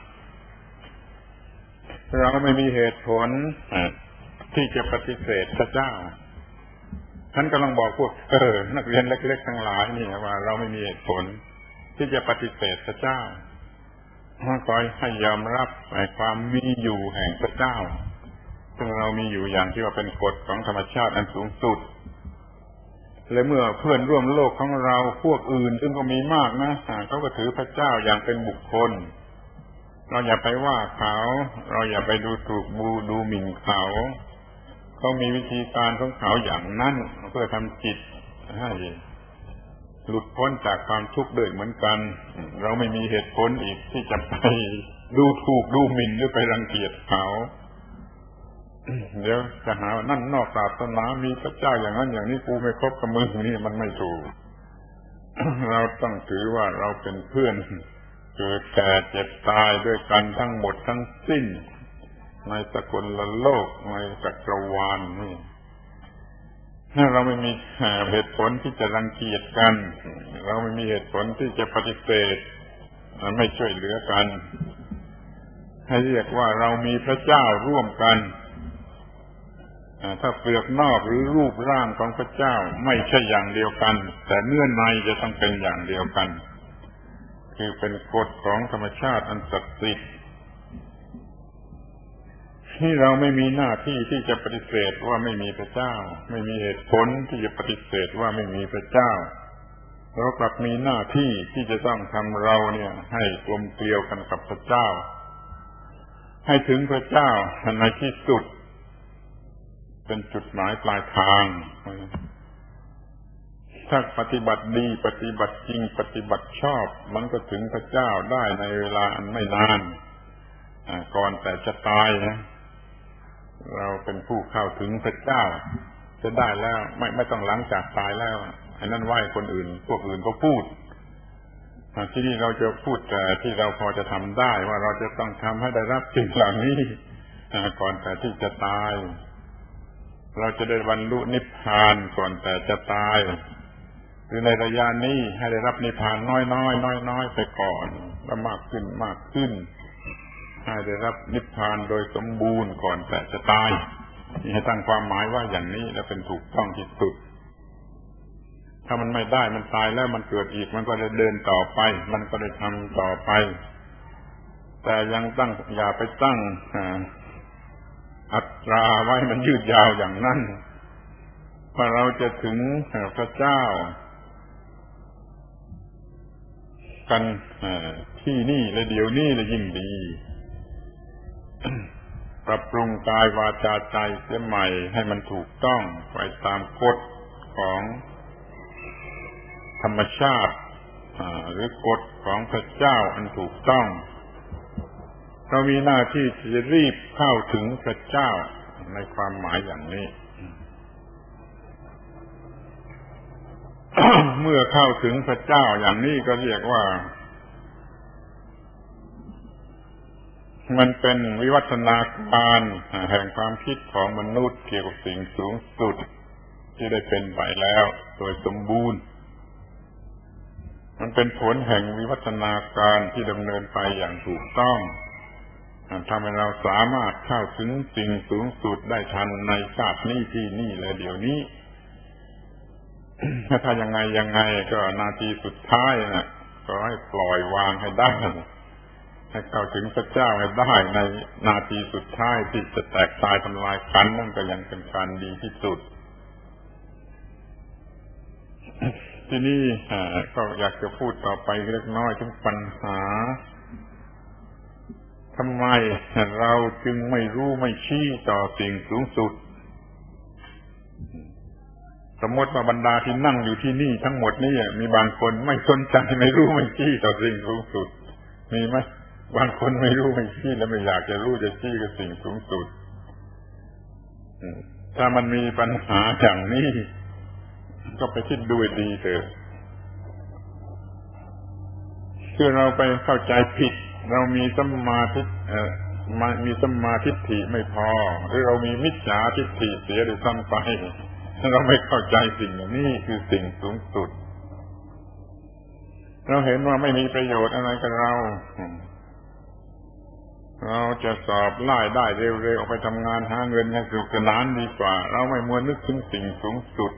เราไม่มีเหตุผลที่จะปฏิเสธพระเจ้าท่านกำลังบอกพวกนักเรียนเล็กๆทั้งหลายนี่ว่าเราไม่มีเหตุผลที่จะปฏิเสธพระเจ้าขอให้ยอมรับในความมีอยู่แห่งพระเจ้าซึ่งเรามีอยู่อย่างที่ว่าเป็นกฎของธรรมชาติอันสูงสุดและเมื่อเพื่อนร่วมโลกของเราพวกอื่นซึ่งก็มีมากนะเขาก็ถือพระเจ้าอย่างเป็นบุคคลเราอย่าไปว่าเขาเราอย่าไปดูถูกดูหมิ่นเขามีวิธีการของเขาอย่างนั้นเพื่อทำจิตให้หลุดพ้นจากความทุกข์ด้วยเหมือนกันเราไม่มีเหตุผลอีกที่จะไปดูถูกดูหมิ่นหรือไปรังเกียจเขาเดี๋ยวจะหาว่านั่นนอกศาสนามีพระเจ้าอย่างนั้นอย่างนี้กูไม่คบกับมึงนี่มันไม่ถูก เราต้องถือว่าเราเป็นเพื่อนเกิดแก่เจ็บตายด้วยกันทั้งหมดทั้งสิ้นในสกลโลกในจักรวาลนี่ถ้าเราไม่มีเหตุผลที่จะรังเกียจกันเราไม่มีเหตุผลที่จะปฏิเสธไม่ช่วยเหลือกันให้เรียกว่าเรามีพระเจ้าร่วมกันถ้าเปลือกนอกหรือรูปร่างของพระเจ้าไม่ใช่อย่างเดียวกันแต่เนื้อในจะต้องเป็นอย่างเดียวกันคือเป็นกฎของธรรมชาติอันศักดิ์สิทธิ์ที่เราไม่มีหน้าที่ที่จะปฏิเสธว่าไม่มีพระเจ้าไม่มีเหตุผลที่จะปฏิเสธว่าไม่มีพระเจ้าเรากลับมีหน้าที่ที่จะต้องทำเราเนี่ยให้กลมเกลียวกันกับพระเจ้าให้ถึงพระเจ้าในที่สุดเป็นจุดหมายปลายทางถ้าปฏิบัติดีปฏิบัติจริงปฏิบัติชอบมันก็ถึงพระเจ้าได้ในเวลาอันไม่นานก่อนแต่จะตายนะเราเป็นผู้เข้าถึงพระเจ้าจะได้แล้วไม่ต้องหลังจากตายแล้วไอ้นั่นไหว้คนอื่นพวกอื่นก็พูดที่นี่เราจะพูดแต่ที่เราพอจะทำได้ว่าเราจะต้องทำให้ได้รับสิ่งเหล่านี้ก่อนแต่ที่จะตายเราจะได้บรรลุนิพพานก่อนแต่จะตายหรือในระยะนี้ให้ได้รับนิพพานน้อยไปก่อนแล้วมากขึ้นให้ได้รับนิพพานโดยสมบูรณ์ก่อนแต่จะตายนี่ให้ตั้งความหมายว่าอย่างนี้แล้วเป็นถูกต้องที่สุดถ้ามันไม่ได้มันตายแล้วมันเกิดอีกมันก็จะเดินต่อไปมันก็ได้ทำต่อไปแต่ยังอย่าไปตั้งอัตราไว้มันยืดยาวอย่างนั้นว่าเราจะถึงพระเจ้ากันที่นี่และเดี๋ยวนี้และยิ่งดีปรับปรุงกายวาจาใจเสียใหม่ให้มันถูกต้องไปตามกฎของธรรมชาติหรือกฎของพระเจ้าอันถูกต้องเรามีหน้าที่ที่จะรีบเข้าถึงพระเจ้าในความหมายอย่างนี้ เมื่อเข้าถึงพระเจ้าอย่างนี้ก็เรียกว่ามันเป็นวิวัฒนาการแห่งความคิดของมนุษย์เกี่ยวกับสิ่งสูงสุดที่ได้เป็นไปแล้วโดยสมบูรณ์มันเป็นผลแห่งวิวัฒนาการที่ดำเนินไปอย่างถูกต้องทำให้เราสามารถเข้าถึงสิ่งสูงสุดได้ทันในชาตินี้ที่นี่และเดี๋ยวนี้ถ้ายังไงก็นาทีสุดท้ายนะก็ให้ปล่อยวางให้ได้ให้เข้าถึงพระเจ้าให้ได้ในนาทีสุดท้ายที่จะแตกตายทำลายกันนั่นก็ยังเป็นการดีที่สุดที่นี่ก็อยากจะพูดต่อไปเล็กน้อยถึงปัญหาทำไมเราจึงไม่รู้ไม่ชี้ต่อสิ่งสูงสุดสมมติว่าบรรดาที่นั่งอยู่ที่นี่ทั้งหมดนี่มีบางคนไม่สนใจไม่รู้ไม่ชี้ต่อสิ่งสูงสุดมีไหมบางคนไม่รู้ไม่ชี้แล้วไม่อยากจะรู้จะชี้กับสิ่งสูงสุดถ้ามันมีปัญหาอย่างนี้ก็ไปคิดดูดีเถอะคือเราไปเข้าใจผิดเรามีสัมมาทิฏฐิไม่พอหรือเรามีมิจฉาทิฏฐิเสียด้วยซ้ำไปเราไม่เข้าใจสิ่งนี้คือสิ่งสูงสุดเราเห็นว่าไม่มีประโยชน์อะไรกับเราจะสอบไล่ได้เร็วๆออกไปทำงานหาเงินให้สนุกสนานดีกว่าเราไม่มัวนึกถึงสิ่งสูงสุด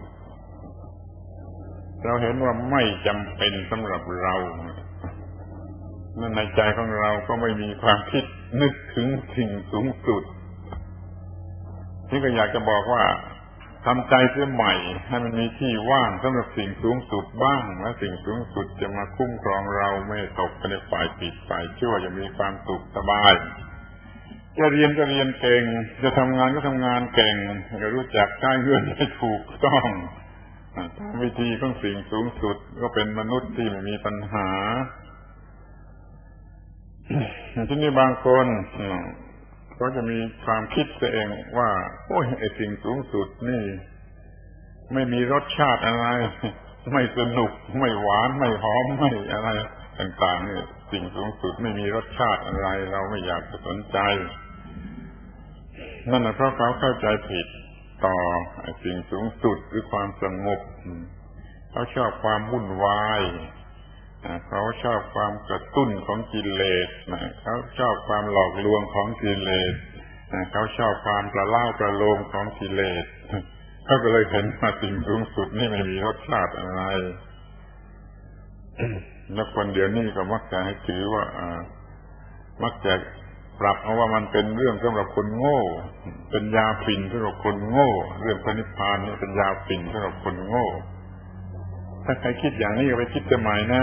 เราเห็นว่าไม่จำเป็นสำหรับเรานั่นในใจของเราก็ไม่มีความคิดนึกถึงสิ่งสูงสุดนี่ก็อยากจะบอกว่าทำใจเสียใหม่ให้มันมีที่ว่างสำหรับสิ่งสูงสุดบ้างและสิ่งสูงสุดจะมาคุ้มครองเราไม่ตกไปในฝ่ายผิดฝ่ายชั่วจะมีความสุขสบายจะเรียนก็เรียนเก่งจะทำงานก็ทำงานเก่งจะรู้จักใช้เงินให้ถูกต้องวิธีของสิ่งสูงสุดก็เป็นมนุษย์ที่ไม่มีปัญหาที่นี่บางคนก็จะมีความคิดตัวเองว่าโอ้ยไอ้สิ่งสูงสุดนี่ไม่มีรสชาติอะไรไม่สนุกไม่หวานไม่หอมไม่อะไรต่างๆนี่สิ่งสูงสุดไม่มีรสชาติอะไรเราไม่อยากจะสนใจนั่นเพราะเขาเข้าใจผิดต่อสิ่งสูงสุดหรือความสงบเขาชอบความวุ่นวายเขาชอบความกระตุ้นของกิเลสเขาชอบความหลอกลวงของกิเลสเขาชอบความประล่าประโลมของกิเลสเขาก็เลยเห็นว่าสิ่งสูงสุดนี่ไม่มีรสชาติอะไรแล้วคนเดียวนี้ก็มักจะให้ถือว่ามักจะปรับเอาว่ามันเป็นเรื่องสำหรับคนโง่เป็นยาฝิ่นสำหรับคนโง่เรื่องพระนิพพานนี่เป็นยาฝิ่นสำหรับคนโง่ถ้าใครคิดอย่างนี้ก็ไปคิดจะใหม่นะ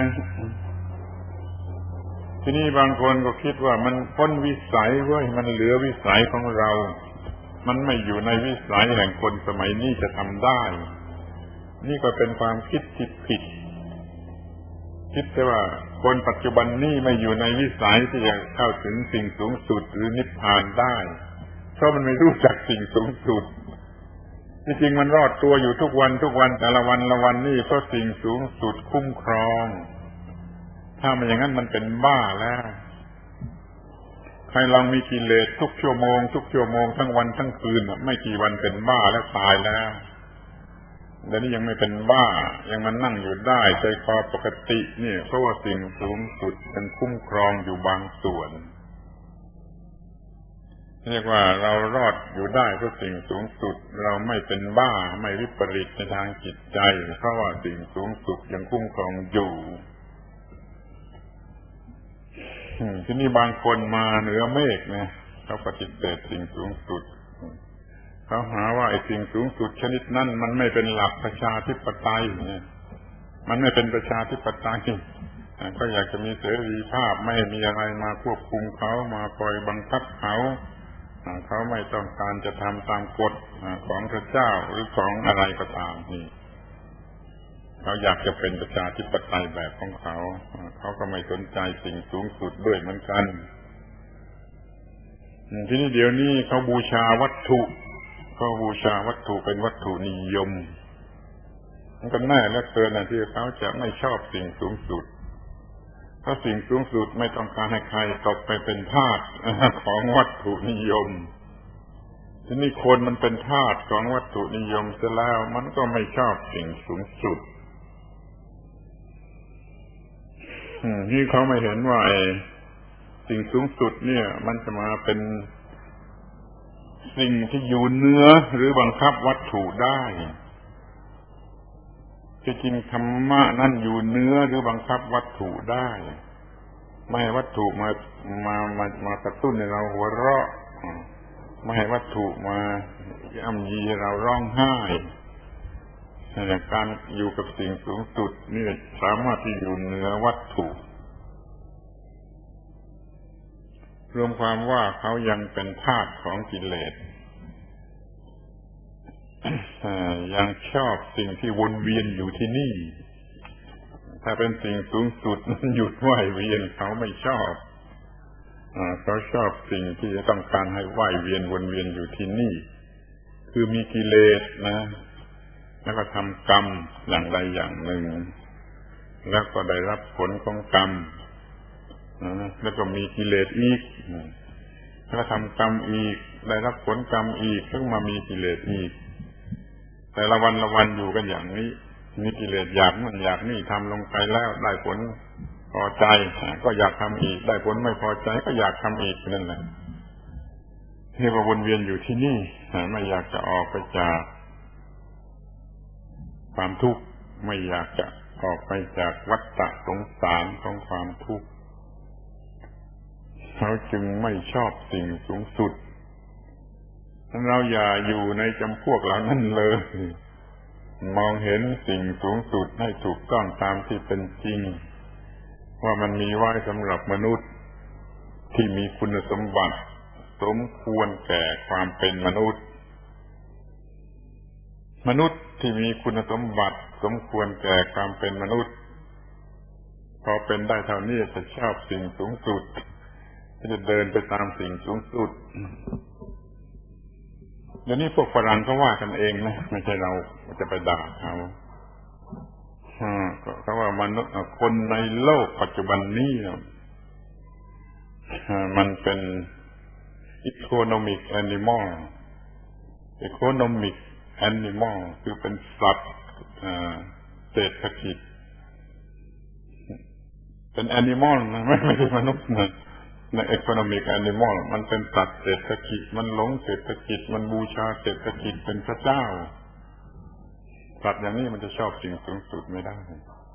ทีนี้บางคนก็คิดว่ามันพ้นวิสัยเว้ยมันเหลือวิสัยของเรามันไม่อยู่ในวิสัยแห่งคนสมัยนี้จะทำได้นี่ก็เป็นความคิดที่ผิดคิดแต่ว่าคนปัจจุบันนี้ไม่อยู่ในวิสัยที่จะเข้าถึงสิ่งสูงสุดหรือนิพพานได้เพราะมันไม่รู้จักสิ่งสูงสุดจริงๆมันรอดตัวอยู่ทุกวันแต่ละวันละวันนี่เพราะสิ่งสูงสุดคุ้มครองถ้ามันอย่างนั้นมันเป็นบ้าแล้วใครลองมีกิเลสทุกชั่วโมงทั้งวันทั้งคืนไม่กี่วันเป็นบ้าแล้วตายแล้วเดี๋ยวนี้ยังไม่เป็นบ้ายังมันนั่งอยู่ได้ใจคอปกตินี่เพราะว่าสิ่งสูงสุดยังคุ้มครองอยู่บางส่วนเรียกว่าเรารอดอยู่ได้เพราะสิ่งสูงสุดเราไม่เป็นบ้าไม่วิปริตในทางจิตใจเพราะว่าสิ่งสูงสุดยังคุ้มครองอยู่ที่นี่บางคนมาเหนือเมฆนะเขาปฏิเสธสิ่งสูงสุดเขาหาว่าไอ้สิ่งสูงสุดชนิดนั้นมันไม่เป็นหลักประชาธิปไตยมันไม่เป็นประชาธิปไตยก็อยากจะมีเสรีภาพไม่มีอะไรมาควบคุมเขามาคอยบังคับเขาไม่ต้องการจะทำตามกฎของพระเจ้าหรือของอะไรก็ตามนี่เขาอยากจะเป็นประชาธิปไตยแบบของเขาก็ไม่สนใจสิ่งสูงสุดด้วยเหมือนกันทีนี้เดี๋ยวนี้เขาบูชาวัตถุเป็นวัตถุนิยมมันก็แน่และเกินนะที่เขาจะไม่ชอบสิ่งสูงสุดเพราะสิ่งสูงสุดไม่ต้องการให้ใครตกไปเป็นทาสของวัตถุนิยมทีนี้คนมันเป็นทาสของวัตถุนิยมเสียแล้วมันก็ไม่ชอบสิ่งสูงสุดที่เขาไม่เห็นว่าสิ่งสูงสุดเนี่ยมันจะมาเป็นสิ่งที่อยู่เหนือหรือบังคับวัตถุได้จริงๆธรรมะนั่นอยู่เหนือหรือบังคับวัตถุได้ไม่ให้วัตถุมากระตุ้นให้เราหัวเราะไม่ให้วัตถุมาย่ำยีให้เราร้องไห้แต่การอยู่กับสิ่งสูงสุดนี่สามารถที่อยู่เหนือวัตถุรวมความว่าเขายังเป็นทาสของกิเลสยังชอบสิ่งที่วนเวียนอยู่ที่นี่ถ้าเป็นสิ่งสูงสุดมันหยุดว่ายเวียนเขาไม่ชอบเขาชอบสิ่งที่จะต้องการให้ว่ายเวียนวนเวียนอยู่ที่นี่คือมีกิเลสนะแล้วก็ทำกรรมอย่างใดอย่างหนึ่งแล้วก็ได้รับผลของกรรมแล้วก็มีกิเลสอีกแล้วก็ทำกรรมอีกได้รับผลกรรมอีกแล้วมามีกิเลสอีกแต่ละวันอยู่กันอย่างนี้มีกิเลสอยากมันอยากนี่ทำลงไปแล้วได้ผลพอใจก็อยากทำอีกได้ผลไม่พอใจก็อยากทำอีกนั่นแหละเรียกว่าวนเวียนอยู่ที่นี่ไม่อยากจะออกไปจากความทุกข์ไม่อยากจะออกไปจากวัฏฏะสงสารของความทุกข์เขาจึงไม่ชอบสิ่งสูงสุดเราอย่าอยู่ในจำพวกเหล่านั้นเลยมองเห็นสิ่งสูงสุดให้ถูกต้องตามที่เป็นจริงว่ามันมีไว้สำหรับมนุษย์ที่มีคุณสมบัติสมควรแก่ความเป็นมนุษย์ที่มีคุณสมบัติสมควรแก่ความเป็นมนุษย์พอเป็นได้เท่านี้จะชอบสิ่งสูงสุดจะเดินไปตามสิ่งสูงสุดเดี๋ยวนี้พวกฝรั่งเขาว่ากันเองนะไม่ใช่เราจะไปด่าเขาว่ามนุษย์คนในโลกปัจจุบันนี้มันเป็น economic animal economic animal คือเป็นสัตว์เศรษฐกิจเป็น animal นะไม่ใช่มนุษย์นะใน economic animal มันเป็นสัตว์เศรษฐกิจมันหลงเศรษฐกิจมันบูชาเศรษฐกิจเป็นพระเจ้าสัตว์อย่างนี้มันจะชอบสิ่งสูงสุดไม่ได้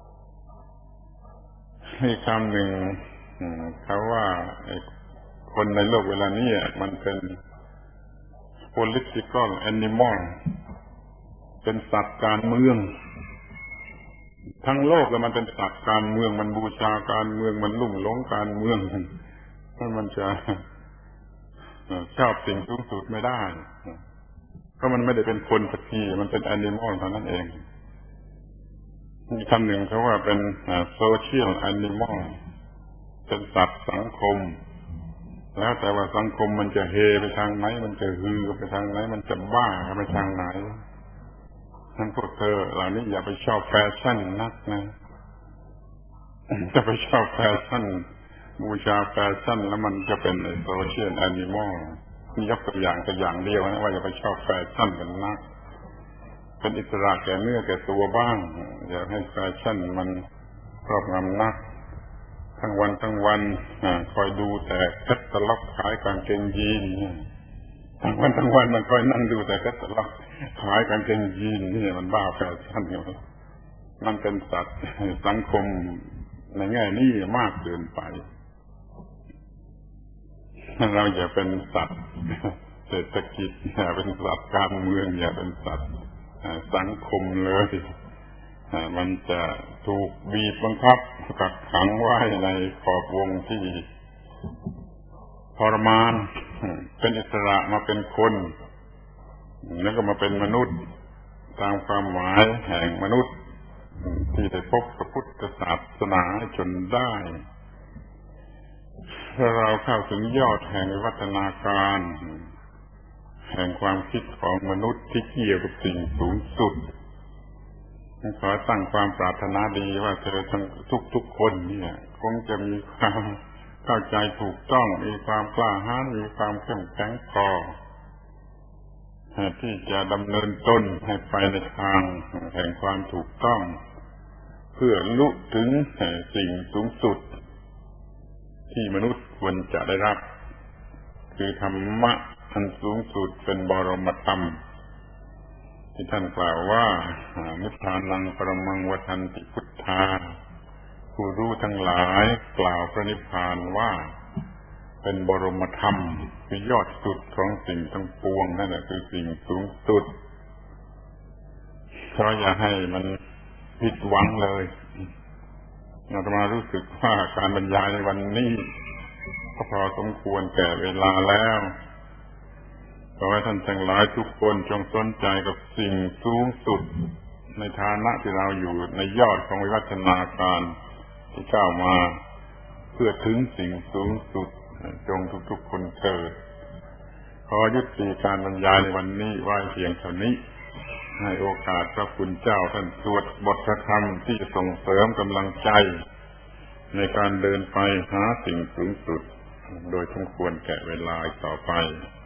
มีคำหนึ่งเขาว่าคนในโลกเวลานี้มันเป็น political animal เป็นสัตว์การเมืองทั้งโลกแล้วมันเป็นสัตว์การเมืองมันบูชาการเมืองมันลุ่มหลงการเมืองมันจะชอบสิ่งสูงสุดไม่ได้เพราะมันไม่ได้เป็นคนสักทีมันเป็น animal เท่านั้นเองมีคำหนึ่งเขาว่าเป็น social animal เป็นสัตว์สังคมแล้วแต่ว่าสังคมมันจะเฮไปทางไหนมันจะฮือไปทางไหนมันจะบ้าไปทางไหนท่านพวกเธอเหล่านี้อย่าไปชอบแฟชั่นนักนะจะไปชอบแฟชั่นบูชาแฟชั่นแล้วมันจะเป็นโซเชียลแอนิมอลนี่ยกตัวอย่างเดียวนะว่าอย่าไปชอบแฟชั่นกันนักเป็นอิสระแก่เนื้อแก่ตัวบ้างอย่าให้แฟชั่นมันครอบงำนักทั้งวันคอยดูแต่แคตตาล็อกขายกางเกงยีนทั้งวันมันคอยนั่งดูแต่แคตตาล็อกขายกางเกงยีนนี่มันบ้าแฟชั่นอยู่มันเป็นสัตว์สังคมในแง่นี้มากเกินไปเราอย่าเป็นสัตว์เศรษฐกิจอย่าเป็นสัตว์การเมืองอย่าเป็นสัตว์สังคมเลยมันจะถูกบีบบังคับกักขังไว้ในขอบวงที่ทรมานเป็นอิสระมาเป็นคนแล้วก็มาเป็นมนุษย์ตามความหมายแห่งมนุษย์ที่ได้พบพระพุทธศาสนาจนได้ถ้าเราเข้าถึงยอดแห่งวิวัฒนาการแห่งความคิดของมนุษย์ที่เกี่ยวกับสิ่งสูงสุดขอตั้งความปรารถนาดีว่าเธอทั้งทุกคนเนี่ยคงจะมีความเข้าใจถูกต้องมีความกล้าหาญมีความเข้มแข็งพอที่จะดำเนินตนให้ไปในทางแห่งความถูกต้องเพื่อลุถึงสิ่งสูงสุดที่มนุษย์ควรจะได้รับคือธรรมะอันสูงสุดเป็นบรมธรรมที่ท่านกล่าวว่านิพพานังปรมังวทันติพุทธาผู้รู้ทั้งหลายกล่าวพระนิพพานว่าเป็นบรมธรรมคือยอดสุดของสิ่งทั้งปวงนั่นแหละคือสิ่งสูงสุดเพราะอย่าให้มันผิดหวังเลยอาตมารู้สึกว่าการบรรยายในวันนี้ก็พอสมควรแก่เวลาแล้วขอให้ท่านทั้งหลายทุกคนจงสนใจกับสิ่งสูงสุดในฐานะที่เราอยู่ในยอดของวิวัฒนาการที่ก้าวมาเพื่อถึงสิ่งสูงสุดจงทุกๆคนเถิดขอยุติการบรรยายในวันนี้ไว้เพียงเท่านี้ให้โอกาสพระคุณเจ้าท่านสวดบทธรรมที่จะส่งเสริมกำลังใจในการเดินไปหาสิ่งสูงสุดโดยสมควรแก่เวลาต่อไป